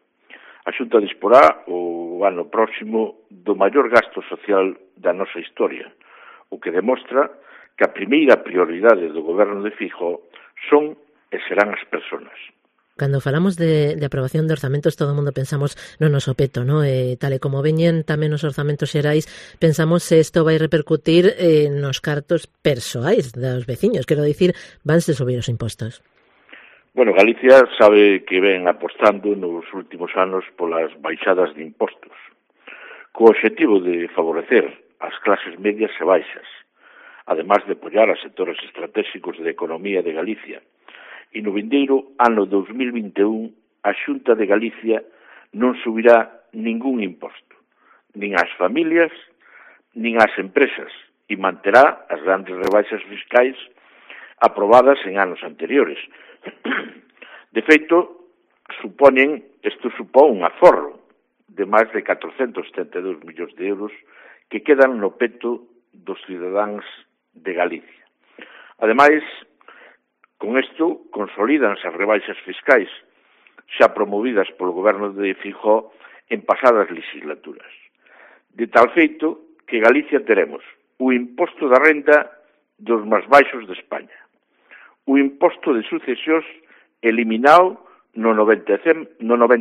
A Xunta disporá o ano próximo do maior gasto social da nosa historia, o que demostra que a primeira prioridade do goberno de Feijóo son e serán as persoas. Cando falamos de aprobación de orzamentos, todo o mundo pensamos no noso peto, ¿no? Tal e como veñen tamén os orzamentos xerais, pensamos se isto vai repercutir nos cartos persoais dos veciños, quero dicir, vanse subir os impostos. Bueno, Galicia sabe que ven apostando nos últimos anos polas baixadas de impostos, co obxectivo de favorecer as clases medias e baixas, además de apoiar a sectores estratégicos de economía de Galicia. E no vindeiro ano 2021 a Xunta de Galicia non subirá ningún imposto, nin ás familias, nin ás empresas, e manterá as grandes rebaixas fiscais aprobadas en anos anteriores. De feito, isto supón un aforro de máis de 472 millóns de euros que quedan no peto dos cidadáns de Galicia. Ademais, con isto, consolidanse as rebaixas fiscais xa promovidas polo goberno de Feijóo en pasadas legislaturas. De tal feito que Galicia teremos o imposto da renda dos máis baixos de España, o imposto de sucesións eliminado no 99%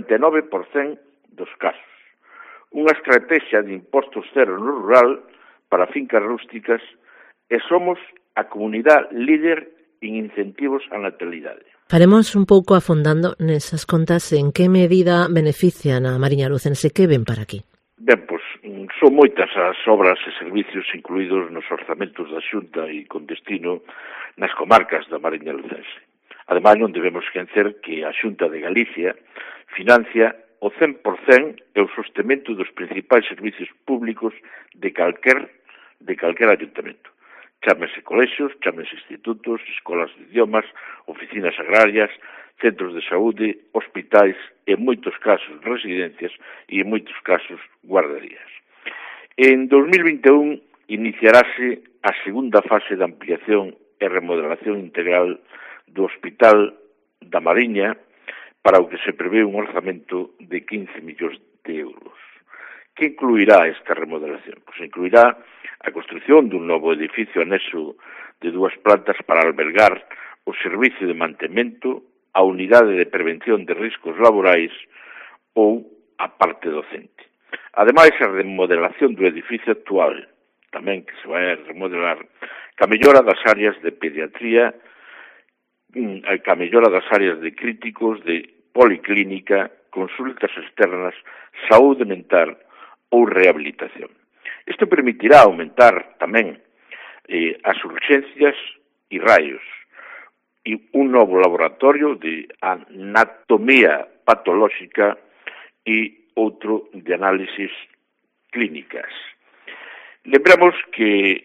dos casos, unha estrategia de impostos cero no rural para fincas rústicas, e somos a comunidade líder en incentivos á natalidade. Faremos un pouco afondando nesas contas en que medida benefician a Mariña Lucense, que ven para aquí. Ben, pois, son moitas as obras e servicios incluídos nos orzamentos da Xunta e con destino nas comarcas da Mariña Lucense. Ademais, non debemos esquecer que a Xunta de Galicia financia o 100% e o sostemento dos principais servicios públicos de calquer ayuntamento. Chámense colexios, chámense institutos, escolas de idiomas, oficinas agrarias, centros de saúde, hospitais, en moitos casos residencias e en moitos casos guarderías. En 2021 iniciarase a segunda fase de ampliación e remodelación integral do Hospital da Mariña, para o que se prevé un orzamento de 15 millóns de euros. Que incluirá esta remodelación? Pois incluirá a construción dun novo edificio anexo de 2 plantas para albergar o servicio de mantemento, a unidade de prevención de riscos laborais ou a parte docente. Ademais, a remodelación do edificio actual, tamén que se vai a remodelar, que a mellora das áreas de pediatría, que a mellora das áreas de críticos, de policlínica, consultas externas, saúde mental ou rehabilitación. Isto permitirá aumentar tamén as urxencias e raios, e un novo laboratorio de anatomía patolóxica e outro de análisis clínicas. Lembramos que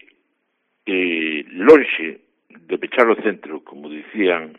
lonxe de pechar o centro, como dicían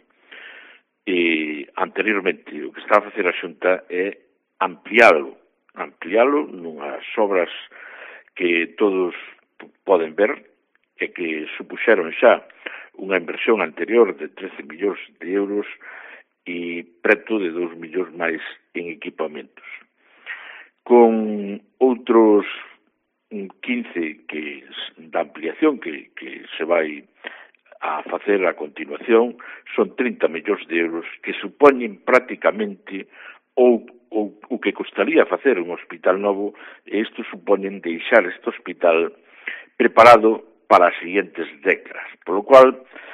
anteriormente, o que está a facer a Xunta é ampliálo nunhas obras que todos poden ver e que supuxeron xa unha inversión anterior de 13 millóns de euros e preto de 2 millóns máis en equipamentos. Con outros 15 da ampliación que se vai a facer a continuación son 30 millóns de euros que supoñen prácticamente o que costaría facer un hospital novo, e isto supoñen deixar este hospital preparado para as seguintes décadas. Por lo cual,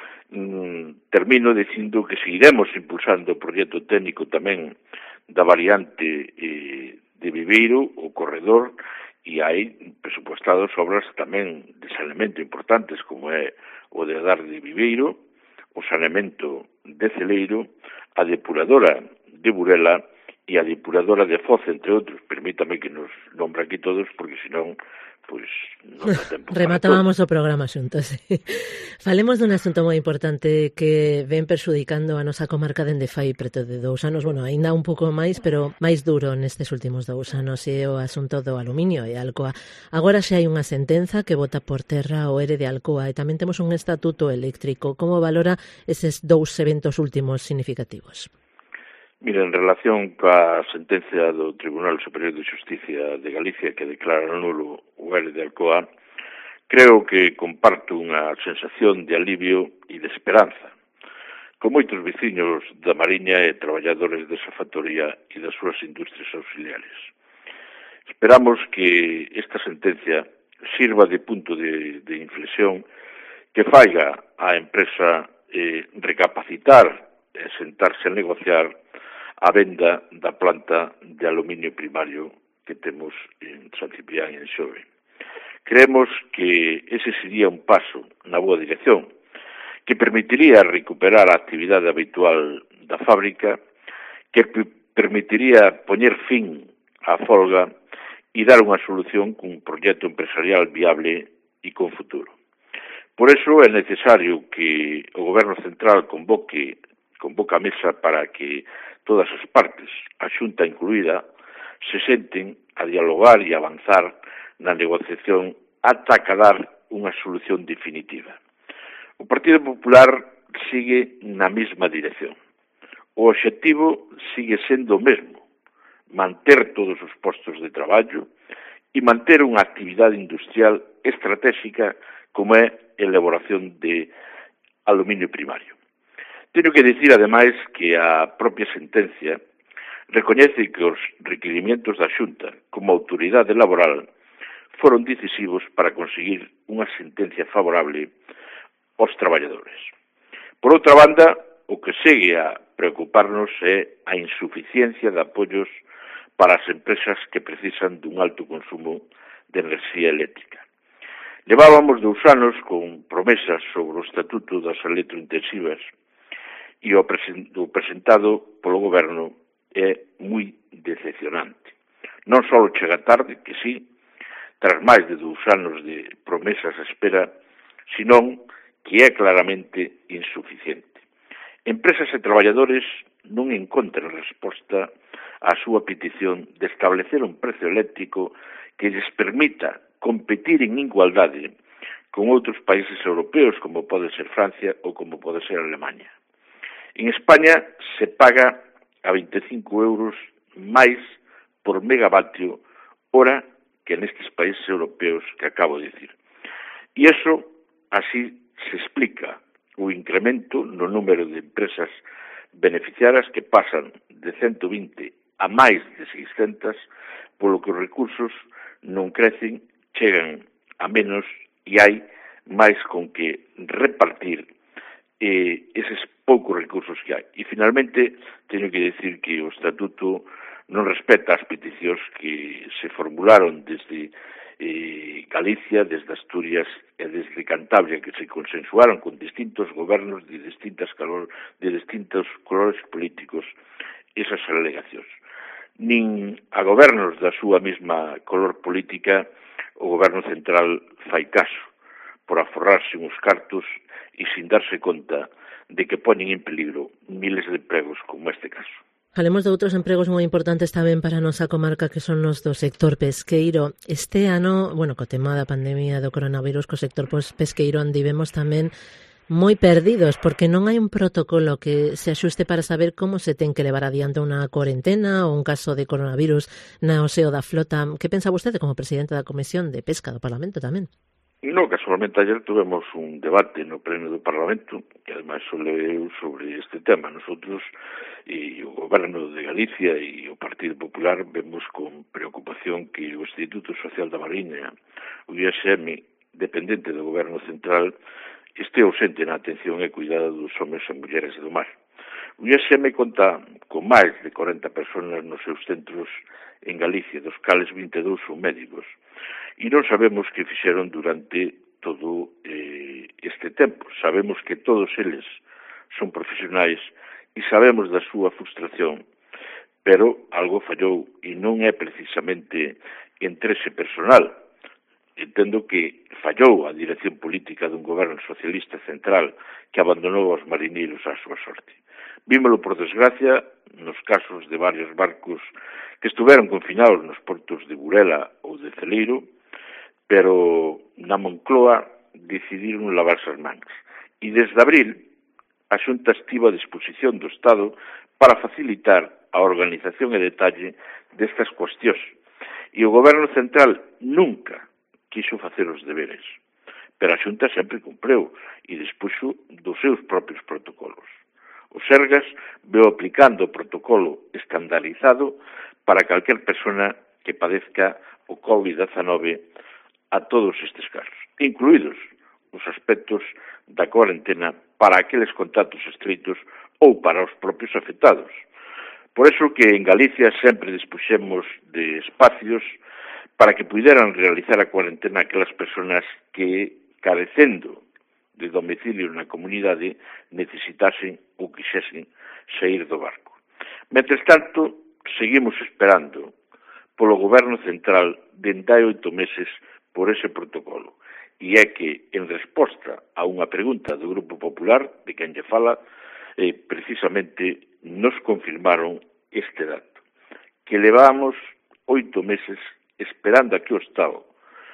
termino dicindo que seguiremos impulsando o proxecto técnico tamén da variante de Viveiro, o corredor, e hai presupuestados obras tamén de saneamento importantes, como é o de Adar de Viveiro, o saneamento de Celeiro, a depuradora de Burela e a depuradora de Foz, entre outros. Permítame que nos nombre aquí todos, porque senón pois non dá tempo. Rematábamos o programa xuntos. Falemos dun asunto moi importante que ven perxudicando a nosa comarca dende fai preto de 2 anos, bueno, aínda un pouco máis, pero máis duro nestes últimos 2 anos, e o asunto do aluminio e Alcoa. Agora xa hai unha sentenza que bota por terra o ERE de Alcoa e tamén temos un estatuto eléctrico. Como valora eses 2 eventos últimos significativos? Mira, en relación coa sentencia do Tribunal Superior de Xusticia de Galicia que declara nulo o ERE de Alcoa, creo que comparto unha sensación de alivio e de esperanza, con moitos veciños da Mariña e traballadores desa factoría e das súas industrias auxiliares. Esperamos que esta sentencia sirva de punto de inflexión que faiga a empresa recapacitar e sentarse a negociar a venda da planta de aluminio primario que temos en San Ciprián e en Xove. Creemos que ese sería un paso na boa dirección, que permitiría recuperar a actividade habitual da fábrica, que permitiría poñer fin á folga e dar unha solución cun proxecto empresarial viable e con futuro. Por eso é necesario que o Goberno Central convoca a mesa para que todas as partes, a Xunta incluída, se senten a dialogar e avanzar na negociación ata acadar unha solución definitiva. O Partido Popular sigue na mesma dirección. O obxectivo sigue sendo o mesmo, manter todos os postos de traballo e manter unha actividade industrial estratégica como é a elaboración de aluminio primario. Teño que dicir, ademais, que a propia sentencia recoñece que os requerimentos da Xunta como autoridade laboral foron decisivos para conseguir unha sentencia favorable aos traballadores. Por outra banda, o que segue a preocuparnos é a insuficiencia de apoios para as empresas que precisan dun alto consumo de enerxía eléctrica. Levábamos 2 anos con promesas sobre o estatuto das electrointensivas e o presentado polo Goberno é moi decepcionante. Non só chega tarde, que sí, tras máis de 2 anos de promesas a espera, senón que é claramente insuficiente. Empresas e traballadores non encontran resposta á súa petición de establecer un prezo eléctrico que lles permita competir en igualdade con outros países europeos, como pode ser Francia ou como pode ser Alemania. En España se paga a 25 euros máis por megavatio hora que nestes países europeos que acabo de dicir. E iso así se explica o incremento no número de empresas beneficiadas que pasan de 120 a máis de 600, polo que os recursos non crecen, chegan a menos e hai máis con que repartir eses poucos recursos que hai. E, finalmente, teño que decir que o Estatuto non respeta as peticións que se formularon desde Galicia, desde Asturias e desde Cantabria, que se consensuaron con distintos gobernos de distintos colores políticos esas alegacións. Nin a gobernos da súa mesma color política o Goberno Central fai caso por aforrarse uns cartos e sin darse conta de que poñen en peligro miles de empregos como este caso. Falemos de outros empregos moi importantes tamén para a nosa comarca, que son os do sector pesqueiro. Este ano, co tema da pandemia do coronavirus, co sector pesqueiro andivemos tamén moi perdidos, porque non hai un protocolo que se axuste para saber como se ten que levar adiante unha cuarentena ou un caso de coronavirus na o seo da flota. Que pensa vostede como presidente da Comisión de Pesca do Parlamento tamén? No, casualmente ayer tuvemos un debate no pleno do Parlamento, que ademais soleu sobre este tema. Nosotros e o Goberno de Galicia e o Partido Popular vemos con preocupación que o Instituto Social da Mariña, o ISM, dependente do Goberno Central, este ausente na atención e cuidado dos homes e mulleres do mar. O ISM conta con máis de 40 personas nos seus centros en Galicia, dos cales 22 son médicos, e non sabemos que fixeron durante todo este tempo. Sabemos que todos eles son profesionais e sabemos da súa frustración, pero algo fallou e non é precisamente entre ese personal. Entendo que fallou a dirección política dun goberno socialista central que abandonou aos mariñeiros á súa sorte. Vímolo, por desgracia, nos casos de varios barcos que estuveron confinados nos portos de Burela ou de Celeiro, pero na Moncloa decidiron lavarse as mans. E desde abril, a Xunta estivo a disposición do Estado para facilitar a organización e detalle destas cuestións. E o Goberno Central nunca quiso facer os deberes, pero a Xunta sempre cumpreu e dispuxo dos seus propios protocolos. O Sergas veo aplicando o protocolo estandarizado para calquer persona que padezca o COVID-19 a todos estes casos, incluídos os aspectos da cuarentena para aqueles contactos estreitos ou para os propios afectados. Por eso que en Galicia sempre dispuxemos de espacios para que puderan realizar a cuarentena aquelas personas que, carecendo de domicilio na comunidade, necesitasen ou quixesen sair do barco. Mentres tanto, seguimos esperando polo Goberno Central dende hai 8 meses por ese protocolo. E é que, en resposta a unha pregunta do Grupo Popular, de quen lle fala, precisamente nos confirmaron este dato, que levamos 8 meses esperando a que o Estado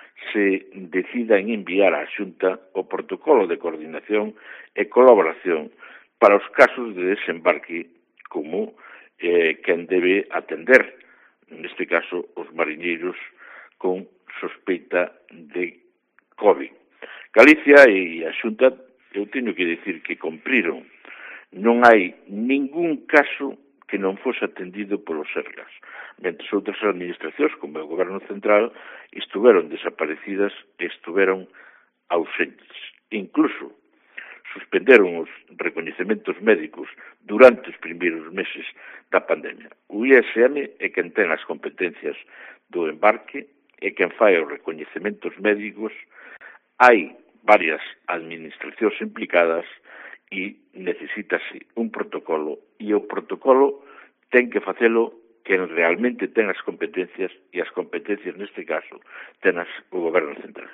se decida en enviar á Xunta o protocolo de coordinación e colaboración para os casos de desembarque como quen debe atender, neste caso, os mariñeiros con sospeita de COVID. Galicia e a Xunta, eu teño que dicir que cumpriron. Non hai ningún caso que non fose atendido polos Sergas, mentre outras administracións, como o Goberno Central, estuveron desaparecidas e estuveron ausentes. Incluso suspenderon os recoñecementos médicos durante os primeiros meses da pandemia. O ISM é quen ten as competencias do embarque, é quen fai os recoñecementos médicos. Hai varias administracións implicadas e necesítase un protocolo, e o protocolo ten que facelo quen realmente ten as competencias, e as competencias neste caso tenas o Goberno Central.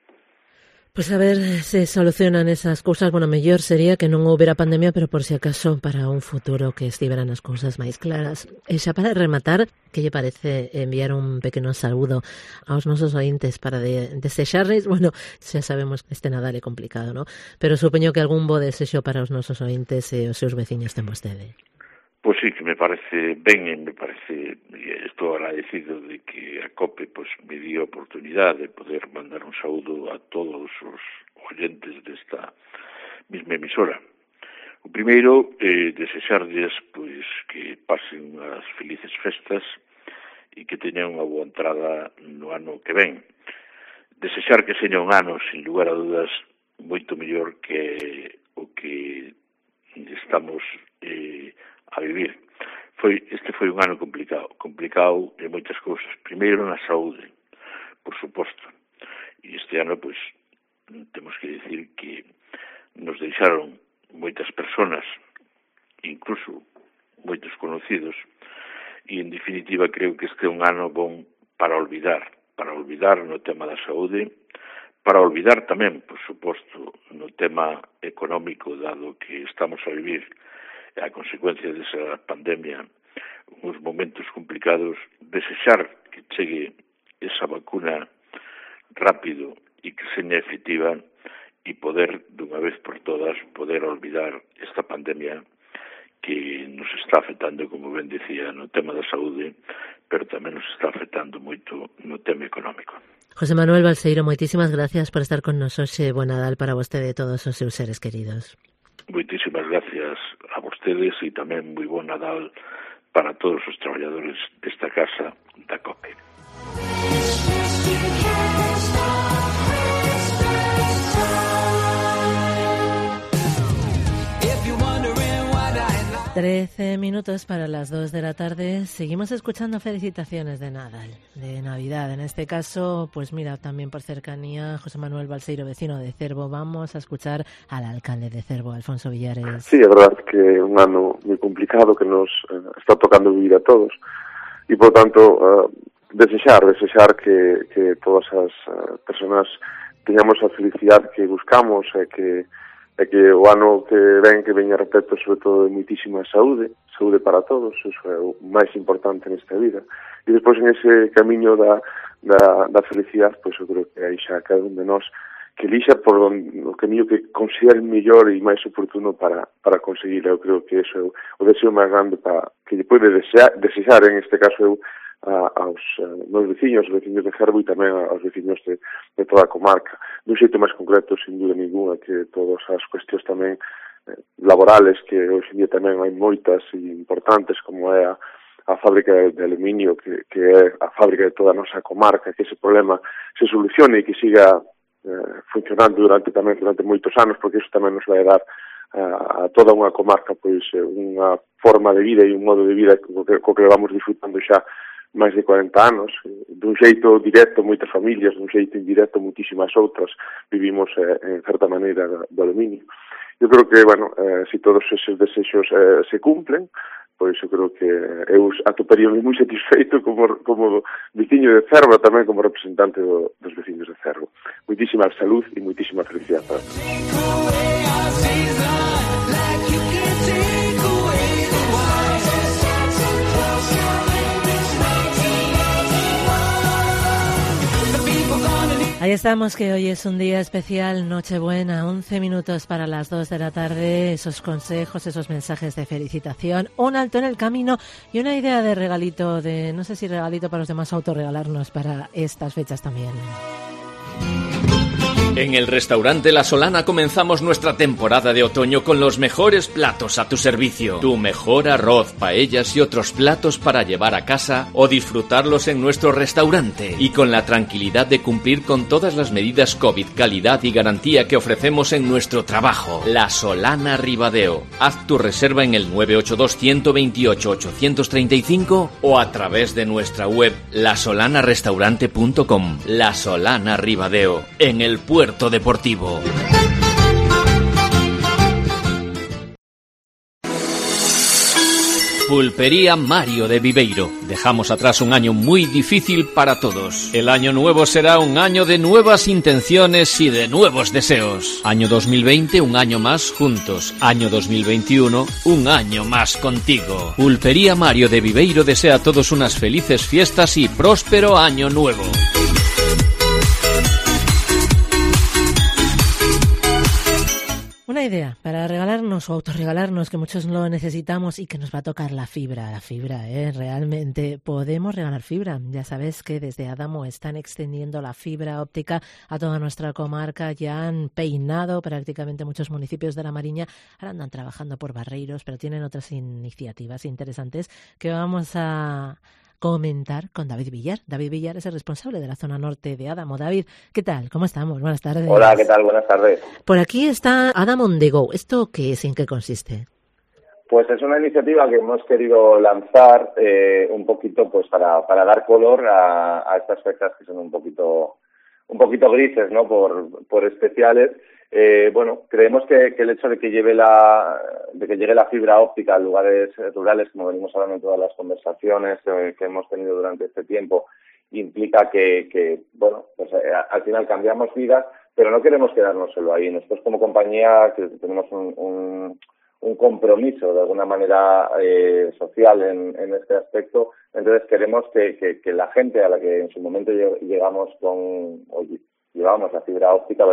Pois a ver se solucionan esas cousas. Bueno, mellor sería que non houbera pandemia, pero por si acaso para un futuro que estiveran as cousas máis claras. E xa para rematar, que lle parece enviar un pequeno saúdo aos nosos ointes para desexarles, bueno, xa sabemos que este Nadal é complicado, ¿no? Pero supoño que algún bo desexo para os nosos ointes e os seus veciños ten vostede. Pois sí, que me parece ben, estou agradecido de que a COPE me dio a oportunidade de poder mandar un saúdo a todos os oyentes desta mesma emisora. O primeiro, desexarles que pasen as felices festas e que teñan unha boa entrada no ano que ven. Desexar que seña un ano, sin lugar a dudas, moito mellor que o que estamos a vivir. Este foi un ano complicado en moitas cousas. Primeiro na saúde, por suposto. E este ano, temos que dicir que nos deixaron moitas personas, incluso moitos conocidos, e en definitiva creo que este é un ano bon para olvidar no tema da saúde, para olvidar tamén, por suposto, no tema económico, dado que estamos a vivir a consecuencia desa pandemia uns momentos complicados. Desexar que chegue esa vacuna rápido e que seña efectiva e poder, dun dunha vez por todas, poder olvidar esta pandemia que nos está afectando, como ben decía, no tema da saúde, pero tamén nos está afectando moito no tema económico. José Manuel Balseiro, moitísimas gracias por estar con nos hoxe. Bo Nadal para vostede e todos os seus seres queridos. Moitísimas gracias a vostedes e tamén moi bon Nadal para todos os traballadores desta casa da COPE. 13 minutos para las 2 de la tarde. Seguimos escuchando felicitaciones de Nadal, de Navidad. En este caso, pues mira, también por cercanía, José Manuel Balseiro, vecino de Cervo. Vamos a escuchar al alcalde de Cervo, Alfonso Villares. Sí, é verdade que é un ano moi complicado que nos está tocando vivir a todos. E, por tanto, desexar que todas as persoas teñamos a felicidade que buscamos e que o ano que veña repleto sobre todo de moitísima saúde para todos, eso é o máis importante nesta vida. E despois en ese camiño da felicidade, pois eu creo que aí xa cada un de nós que elixa por o camiño que considere mellor e máis oportuno para conseguir. Eu creo que eso é o deseo máis grande que lle pode desexar, en este caso eu, aos meus veciños de Cervo e tamén aos veciños de toda a comarca. Dun xeito máis concreto, sin dúda ninguna, que todas as cuestións tamén laborales, que hoxe en día tamén hai moitas e importantes, como é a fábrica de aluminio, que é a fábrica de toda a nosa comarca, que ese problema se solucione e que siga funcionando durante moitos anos, porque iso tamén nos vai dar a toda unha comarca pois unha forma de vida e un modo de vida co que vamos disfrutando xa máis de 40 anos, dun xeito directo moitas familias, dun xeito indirecto moitísimas outras vivimos en certa maneira do aluminio. Eu creo que, se todos eses desexos se cumplen, pois eu creo que eu atoparíame moi satisfeito como veciño de Cervo, tamén como representante dos veciños de Cervo. Moitísima salud e moitísima felicidade para todos. Ahí estamos, que hoy es un día especial, Nochebuena, 11 minutos para las 2 de la tarde, esos consejos, esos mensajes de felicitación, un alto en el camino y una idea de regalito, no sé si regalito para los demás, autorregalarnos para estas fechas también. En el restaurante La Solana comenzamos nuestra temporada de otoño con los mejores platos a tu servicio. Tu mejor arroz, paellas y otros platos para llevar a casa o disfrutarlos en nuestro restaurante. Y con la tranquilidad de cumplir con todas las medidas COVID, calidad y garantía que ofrecemos en nuestro trabajo. La Solana Ribadeo. Haz tu reserva en el 982-128-835 o a través de nuestra web lasolanarestaurante.com. La Solana Ribadeo, en el Puerto Deportivo. Pulpería Mario de Viveiro. Dejamos atrás un año muy difícil para todos. El año nuevo será un año de nuevas intenciones y de nuevos deseos. Año 2020, un año más juntos. Año 2021, un año más contigo. Pulpería Mario de Viveiro desea a todos unas felices fiestas y próspero año nuevo. Una idea para regalarnos o autorregalarnos, que muchos lo necesitamos y que nos va a tocar la fibra, realmente podemos regalar fibra. Ya sabes que desde Adamo están extendiendo la fibra óptica a toda nuestra comarca, ya han peinado prácticamente muchos municipios de la Mariña, ahora andan trabajando por Barreiros, pero tienen otras iniciativas interesantes que vamos a comentar con David Villar. David Villar es el responsable de la zona norte de Adamo. David, ¿qué tal? ¿Cómo estamos? Buenas tardes. Hola, ¿qué tal? Buenas tardes. Por aquí está Adamo on the Go. ¿Esto qué es y en qué consiste? Pues es una iniciativa que hemos querido lanzar un poquito pues para dar color a estas fechas que son un poquito grises, ¿no? Por especiales. Creemos que el hecho de que llegue la fibra óptica a lugares rurales, como venimos hablando en todas las conversaciones que hemos tenido durante este tiempo, implica que al final cambiamos vidas, pero no queremos quedarnos solo ahí. Nosotros como compañía que tenemos un compromiso de alguna manera social en este aspecto, entonces queremos que la gente a la que en su momento llevamos la fibra óptica, ¿verdad?,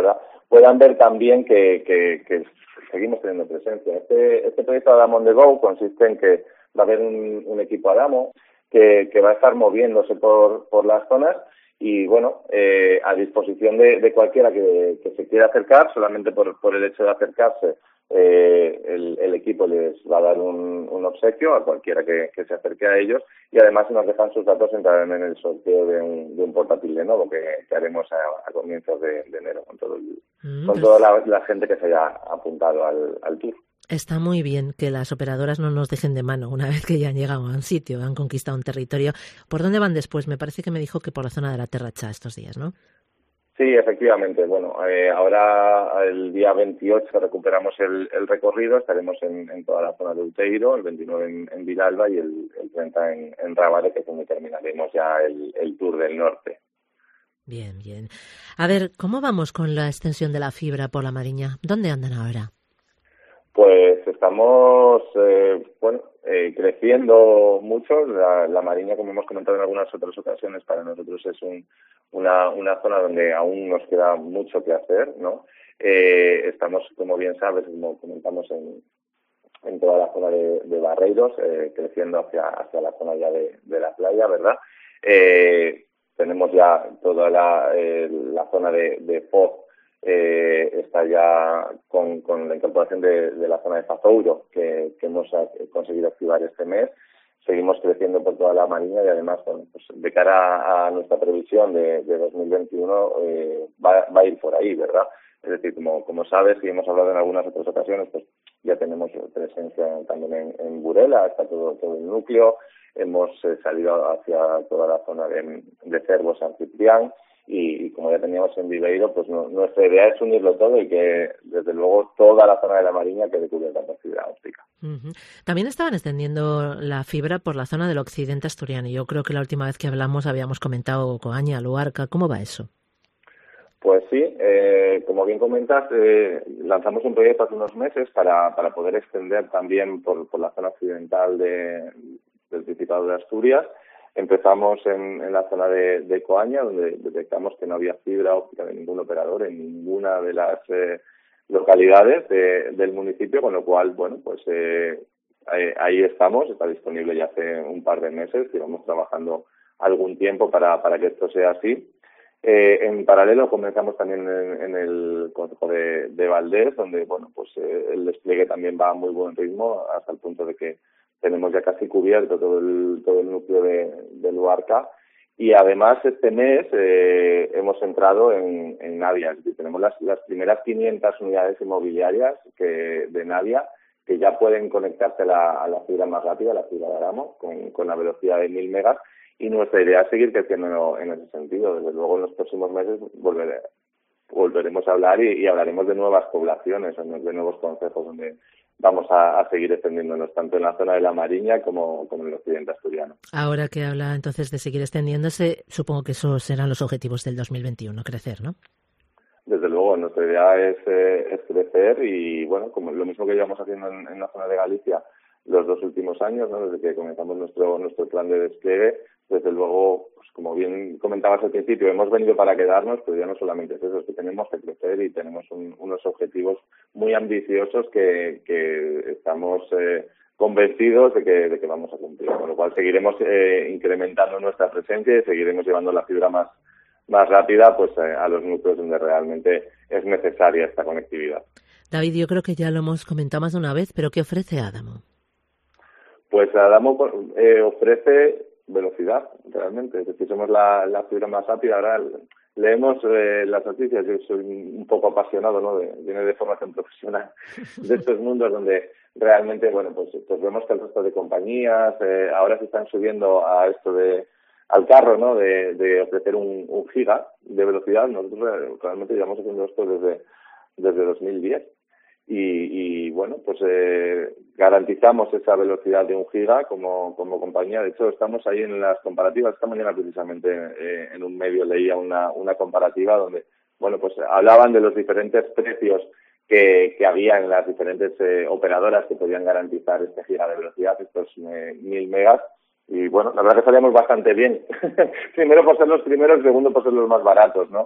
puedan ver también que seguimos teniendo presencia. Este proyecto Adamo on the Go consiste en que va a haber un equipo Adamo que va a estar moviéndose por las zonas y, bueno, a disposición de cualquiera que se quiera acercar, solamente por el hecho de acercarse, el equipo les va a dar un obsequio a cualquiera que se acerque a ellos, y además, si nos dejan sus datos, entrarán en el sorteo de un portátil Lenovo que haremos a comienzos de enero con toda la gente que se haya apuntado al tour. Está muy bien que las operadoras no nos dejen de mano una vez que ya han llegado a un sitio, han conquistado un territorio. ¿Por dónde van después? Me parece que me dijo que por la zona de la Terracha estos días, ¿no? Sí, efectivamente. Bueno, ahora el día 28 recuperamos el recorrido, estaremos en toda la zona de Outeiro, el 29 en Vilalba y el 30 en Rábade, que es donde terminaremos ya el tour del norte. Bien, bien. A ver, ¿cómo vamos con la extensión de la fibra por la Mariña? ¿Dónde andan ahora? Pues estamos, creciendo mucho. La Mariña, como hemos comentado en algunas otras ocasiones, para nosotros es una zona donde aún nos queda mucho que hacer, ¿no? Estamos, como bien sabes, como comentamos, en toda la zona de Barreiros, creciendo hacia la zona ya de la playa, ¿verdad? Tenemos ya toda la zona de Foz, está ya con la incorporación de la zona de Fazouro que hemos conseguido activar este mes. Seguimos creciendo por toda la Mariña y además, bueno, pues de cara a nuestra previsión de 2021 va a ir por ahí, ¿verdad? Es decir, como sabes y hemos hablado en algunas otras ocasiones, pues ya tenemos presencia también en Burela, está todo el núcleo. Hemos salido hacia toda la zona de Cervo, San Ciprián, y como ya teníamos en Viveiro, pues nuestra idea es unirlo todo y que, desde luego, toda la zona de la Mariña quede cubierta por fibra óptica. Uh-huh. También estaban extendiendo la fibra por la zona del occidente asturiano. Yo creo que la última vez que hablamos habíamos comentado Coaña, Luarca. ¿Cómo va eso? Pues sí, como bien comentas, lanzamos un proyecto hace unos meses para poder extender también por la zona occidental del Principado de Asturias. Empezamos en la zona de Coaña, donde detectamos que no había fibra óptica de ningún operador en ninguna de las localidades del municipio, con lo cual, bueno, pues ahí estamos, está disponible ya hace un par de meses, llevamos trabajando algún tiempo para que esto sea así. En paralelo comenzamos también en el concejo de Valdés, donde, bueno, pues el despliegue también va a muy buen ritmo, hasta el punto de que tenemos ya casi cubierto todo el núcleo de Luarca, y además este mes hemos entrado en Navia, es decir, tenemos las primeras 500 unidades inmobiliarias de Navia que ya pueden conectarse a la fibra más rápida, la fibra de Adamo, con la velocidad de 1000 megas, y nuestra idea es seguir creciendo en ese sentido. Desde luego, en los próximos meses volveremos a hablar y hablaremos de nuevas poblaciones, de nuevos concejos donde vamos a seguir extendiéndonos tanto en la zona de la Mariña como en el occidente asturiano. Ahora que habla entonces de seguir extendiéndose, supongo que esos serán los objetivos del 2021, crecer, ¿no? Desde luego, nuestra idea es crecer y, bueno, como lo mismo que llevamos haciendo en la zona de Galicia los 2 últimos años, ¿no? Desde que comenzamos nuestro plan de despliegue, desde luego, pues como bien comentabas al principio, hemos venido para quedarnos, pero ya no solamente es eso, es que tenemos que crecer y tenemos unos objetivos muy ambiciosos que estamos convencidos de que vamos a cumplir, con lo cual seguiremos incrementando nuestra presencia y seguiremos llevando la fibra más rápida pues a los núcleos donde realmente es necesaria esta conectividad. David, yo creo que ya lo hemos comentado más de una vez, pero ¿qué ofrece Adamo? Pues Adamo ofrece velocidad, realmente. Es decir, somos la fibra más rápida. Ahora leemos las noticias. Yo soy un poco apasionado, ¿no? Viene de formación profesional de estos mundos donde realmente, bueno, pues vemos que el resto de compañías ahora se están subiendo a esto al carro, ¿no? De ofrecer un giga de velocidad. Nosotros realmente llevamos haciendo esto desde 2010. Y bueno, pues garantizamos esa velocidad de 1 giga como compañía. De hecho, estamos ahí en las comparativas. Esta mañana precisamente en un medio leía una comparativa donde, bueno, pues hablaban de los diferentes precios que había en las diferentes operadoras que podían garantizar este giga de velocidad, estos 1000 megas. Y bueno, la verdad que salíamos bastante bien. Primero por ser los primeros, segundo por ser los más baratos, ¿no?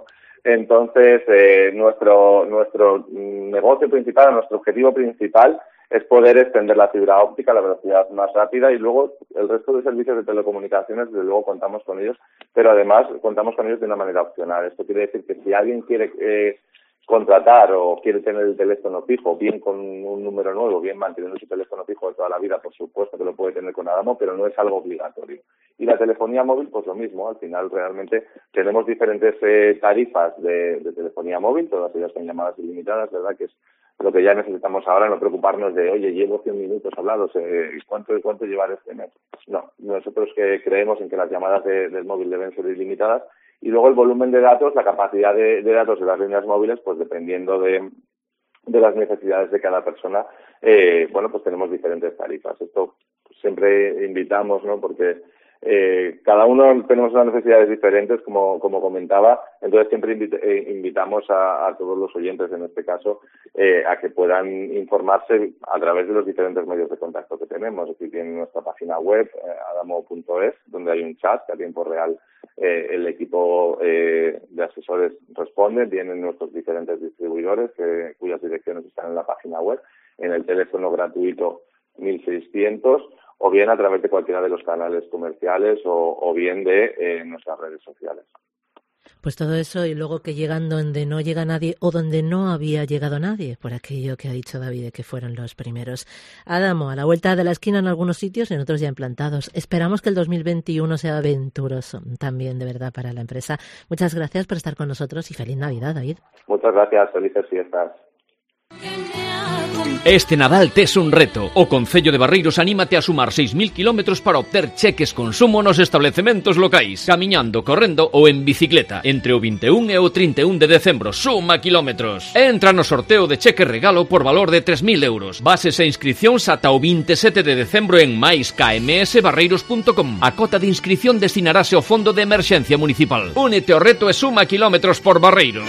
Entonces, nuestro negocio principal, nuestro objetivo principal es poder extender la fibra óptica a la velocidad más rápida, y luego el resto de servicios de telecomunicaciones, desde luego contamos con ellos, pero además contamos con ellos de una manera opcional. Esto quiere decir que si alguien quiere contratar o quiere tener el teléfono fijo, bien con un número nuevo, bien manteniendo su teléfono fijo de toda la vida, por supuesto que lo puede tener con Adamo, pero no es algo obligatorio. Y la telefonía móvil, pues lo mismo. Al final realmente tenemos diferentes tarifas de telefonía móvil, todas ellas con llamadas ilimitadas, ¿verdad? Que es lo que ya necesitamos ahora, no preocuparnos de, oye, llevo 100 minutos hablados, ¿cuánto llevar este mes? No, nosotros que creemos en que las llamadas del móvil deben ser ilimitadas, y luego el volumen de datos, la capacidad de datos de las líneas móviles, pues dependiendo de las necesidades de cada persona, pues tenemos diferentes tarifas. Esto siempre invitamos, ¿no? Porque cada uno tenemos unas necesidades diferentes, como comentaba, entonces siempre invitamos a todos los oyentes, en este caso, a que puedan informarse a través de los diferentes medios de contacto que tenemos. Aquí tienen nuestra página web, adamo.es, donde hay un chat que a tiempo real el equipo de asesores responde, tienen nuestros diferentes distribuidores cuyas direcciones están en la página web, en el teléfono gratuito 1600, o bien a través de cualquiera de los canales comerciales o bien de nuestras redes sociales. Pues todo eso, y luego que llegan donde no llega nadie o donde no había llegado nadie, por aquello que ha dicho David, que fueron los primeros. Adamo, a la vuelta de la esquina en algunos sitios y en otros ya implantados. Esperamos que el 2021 sea aventuroso también, de verdad, para la empresa. Muchas gracias por estar con nosotros y feliz Navidad, David. Muchas gracias, felices fiestas. Este Nadal tes un reto. O Concello de Barreiros anímate a sumar 6.000 kilómetros para obter cheques consumo nos establecementos locais, camiñando, correndo ou en bicicleta. Entre o 21 e o 31 de decembro, suma kilómetros. Entra no sorteo de cheque regalo por valor de 3.000 euros. Bases e inscricións ata o 27 de decembro en maiskmsbarreiros.com. A cota de inscrición destinarase ao Fondo de Emerxencia Municipal. Únete ao reto e suma kilómetros por Barreiros.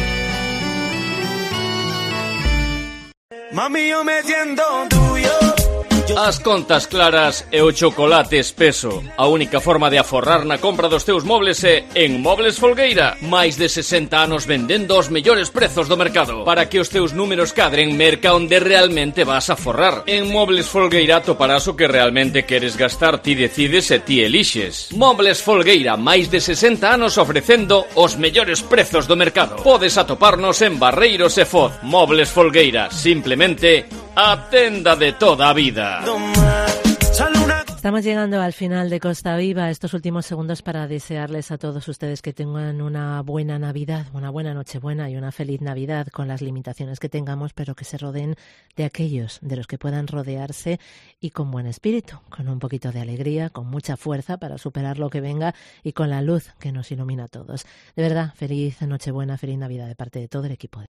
Mami, yo me siento tuyo. As contas claras e o chocolate espeso. A única forma de aforrar na compra dos teus mobles é en Mobles Folgueira. Máis de 60 anos vendendo os mellores prezos do mercado. Para que os teus números cadren, merca onde realmente vas a forrar. En Mobles Folgueira toparás o que realmente queres gastar, ti decides e ti elixes. Mobles Folgueira, máis de 60 anos ofrecendo os mellores prezos do mercado. Podes atoparnos en Barreiros e Foz. Mobles Folgueira, simplemente a tenda de toda a vida. Estamos llegando al final de Costa Viva. Estos últimos segundos para desearles a todos ustedes que tengan una buena Navidad, una buena Nochebuena y una feliz Navidad, con las limitaciones que tengamos, pero que se rodeen de aquellos de los que puedan rodearse, y con buen espíritu, con un poquito de alegría, con mucha fuerza para superar lo que venga y con la luz que nos ilumina a todos. De verdad, feliz Nochebuena, feliz Navidad de parte de todo el equipo.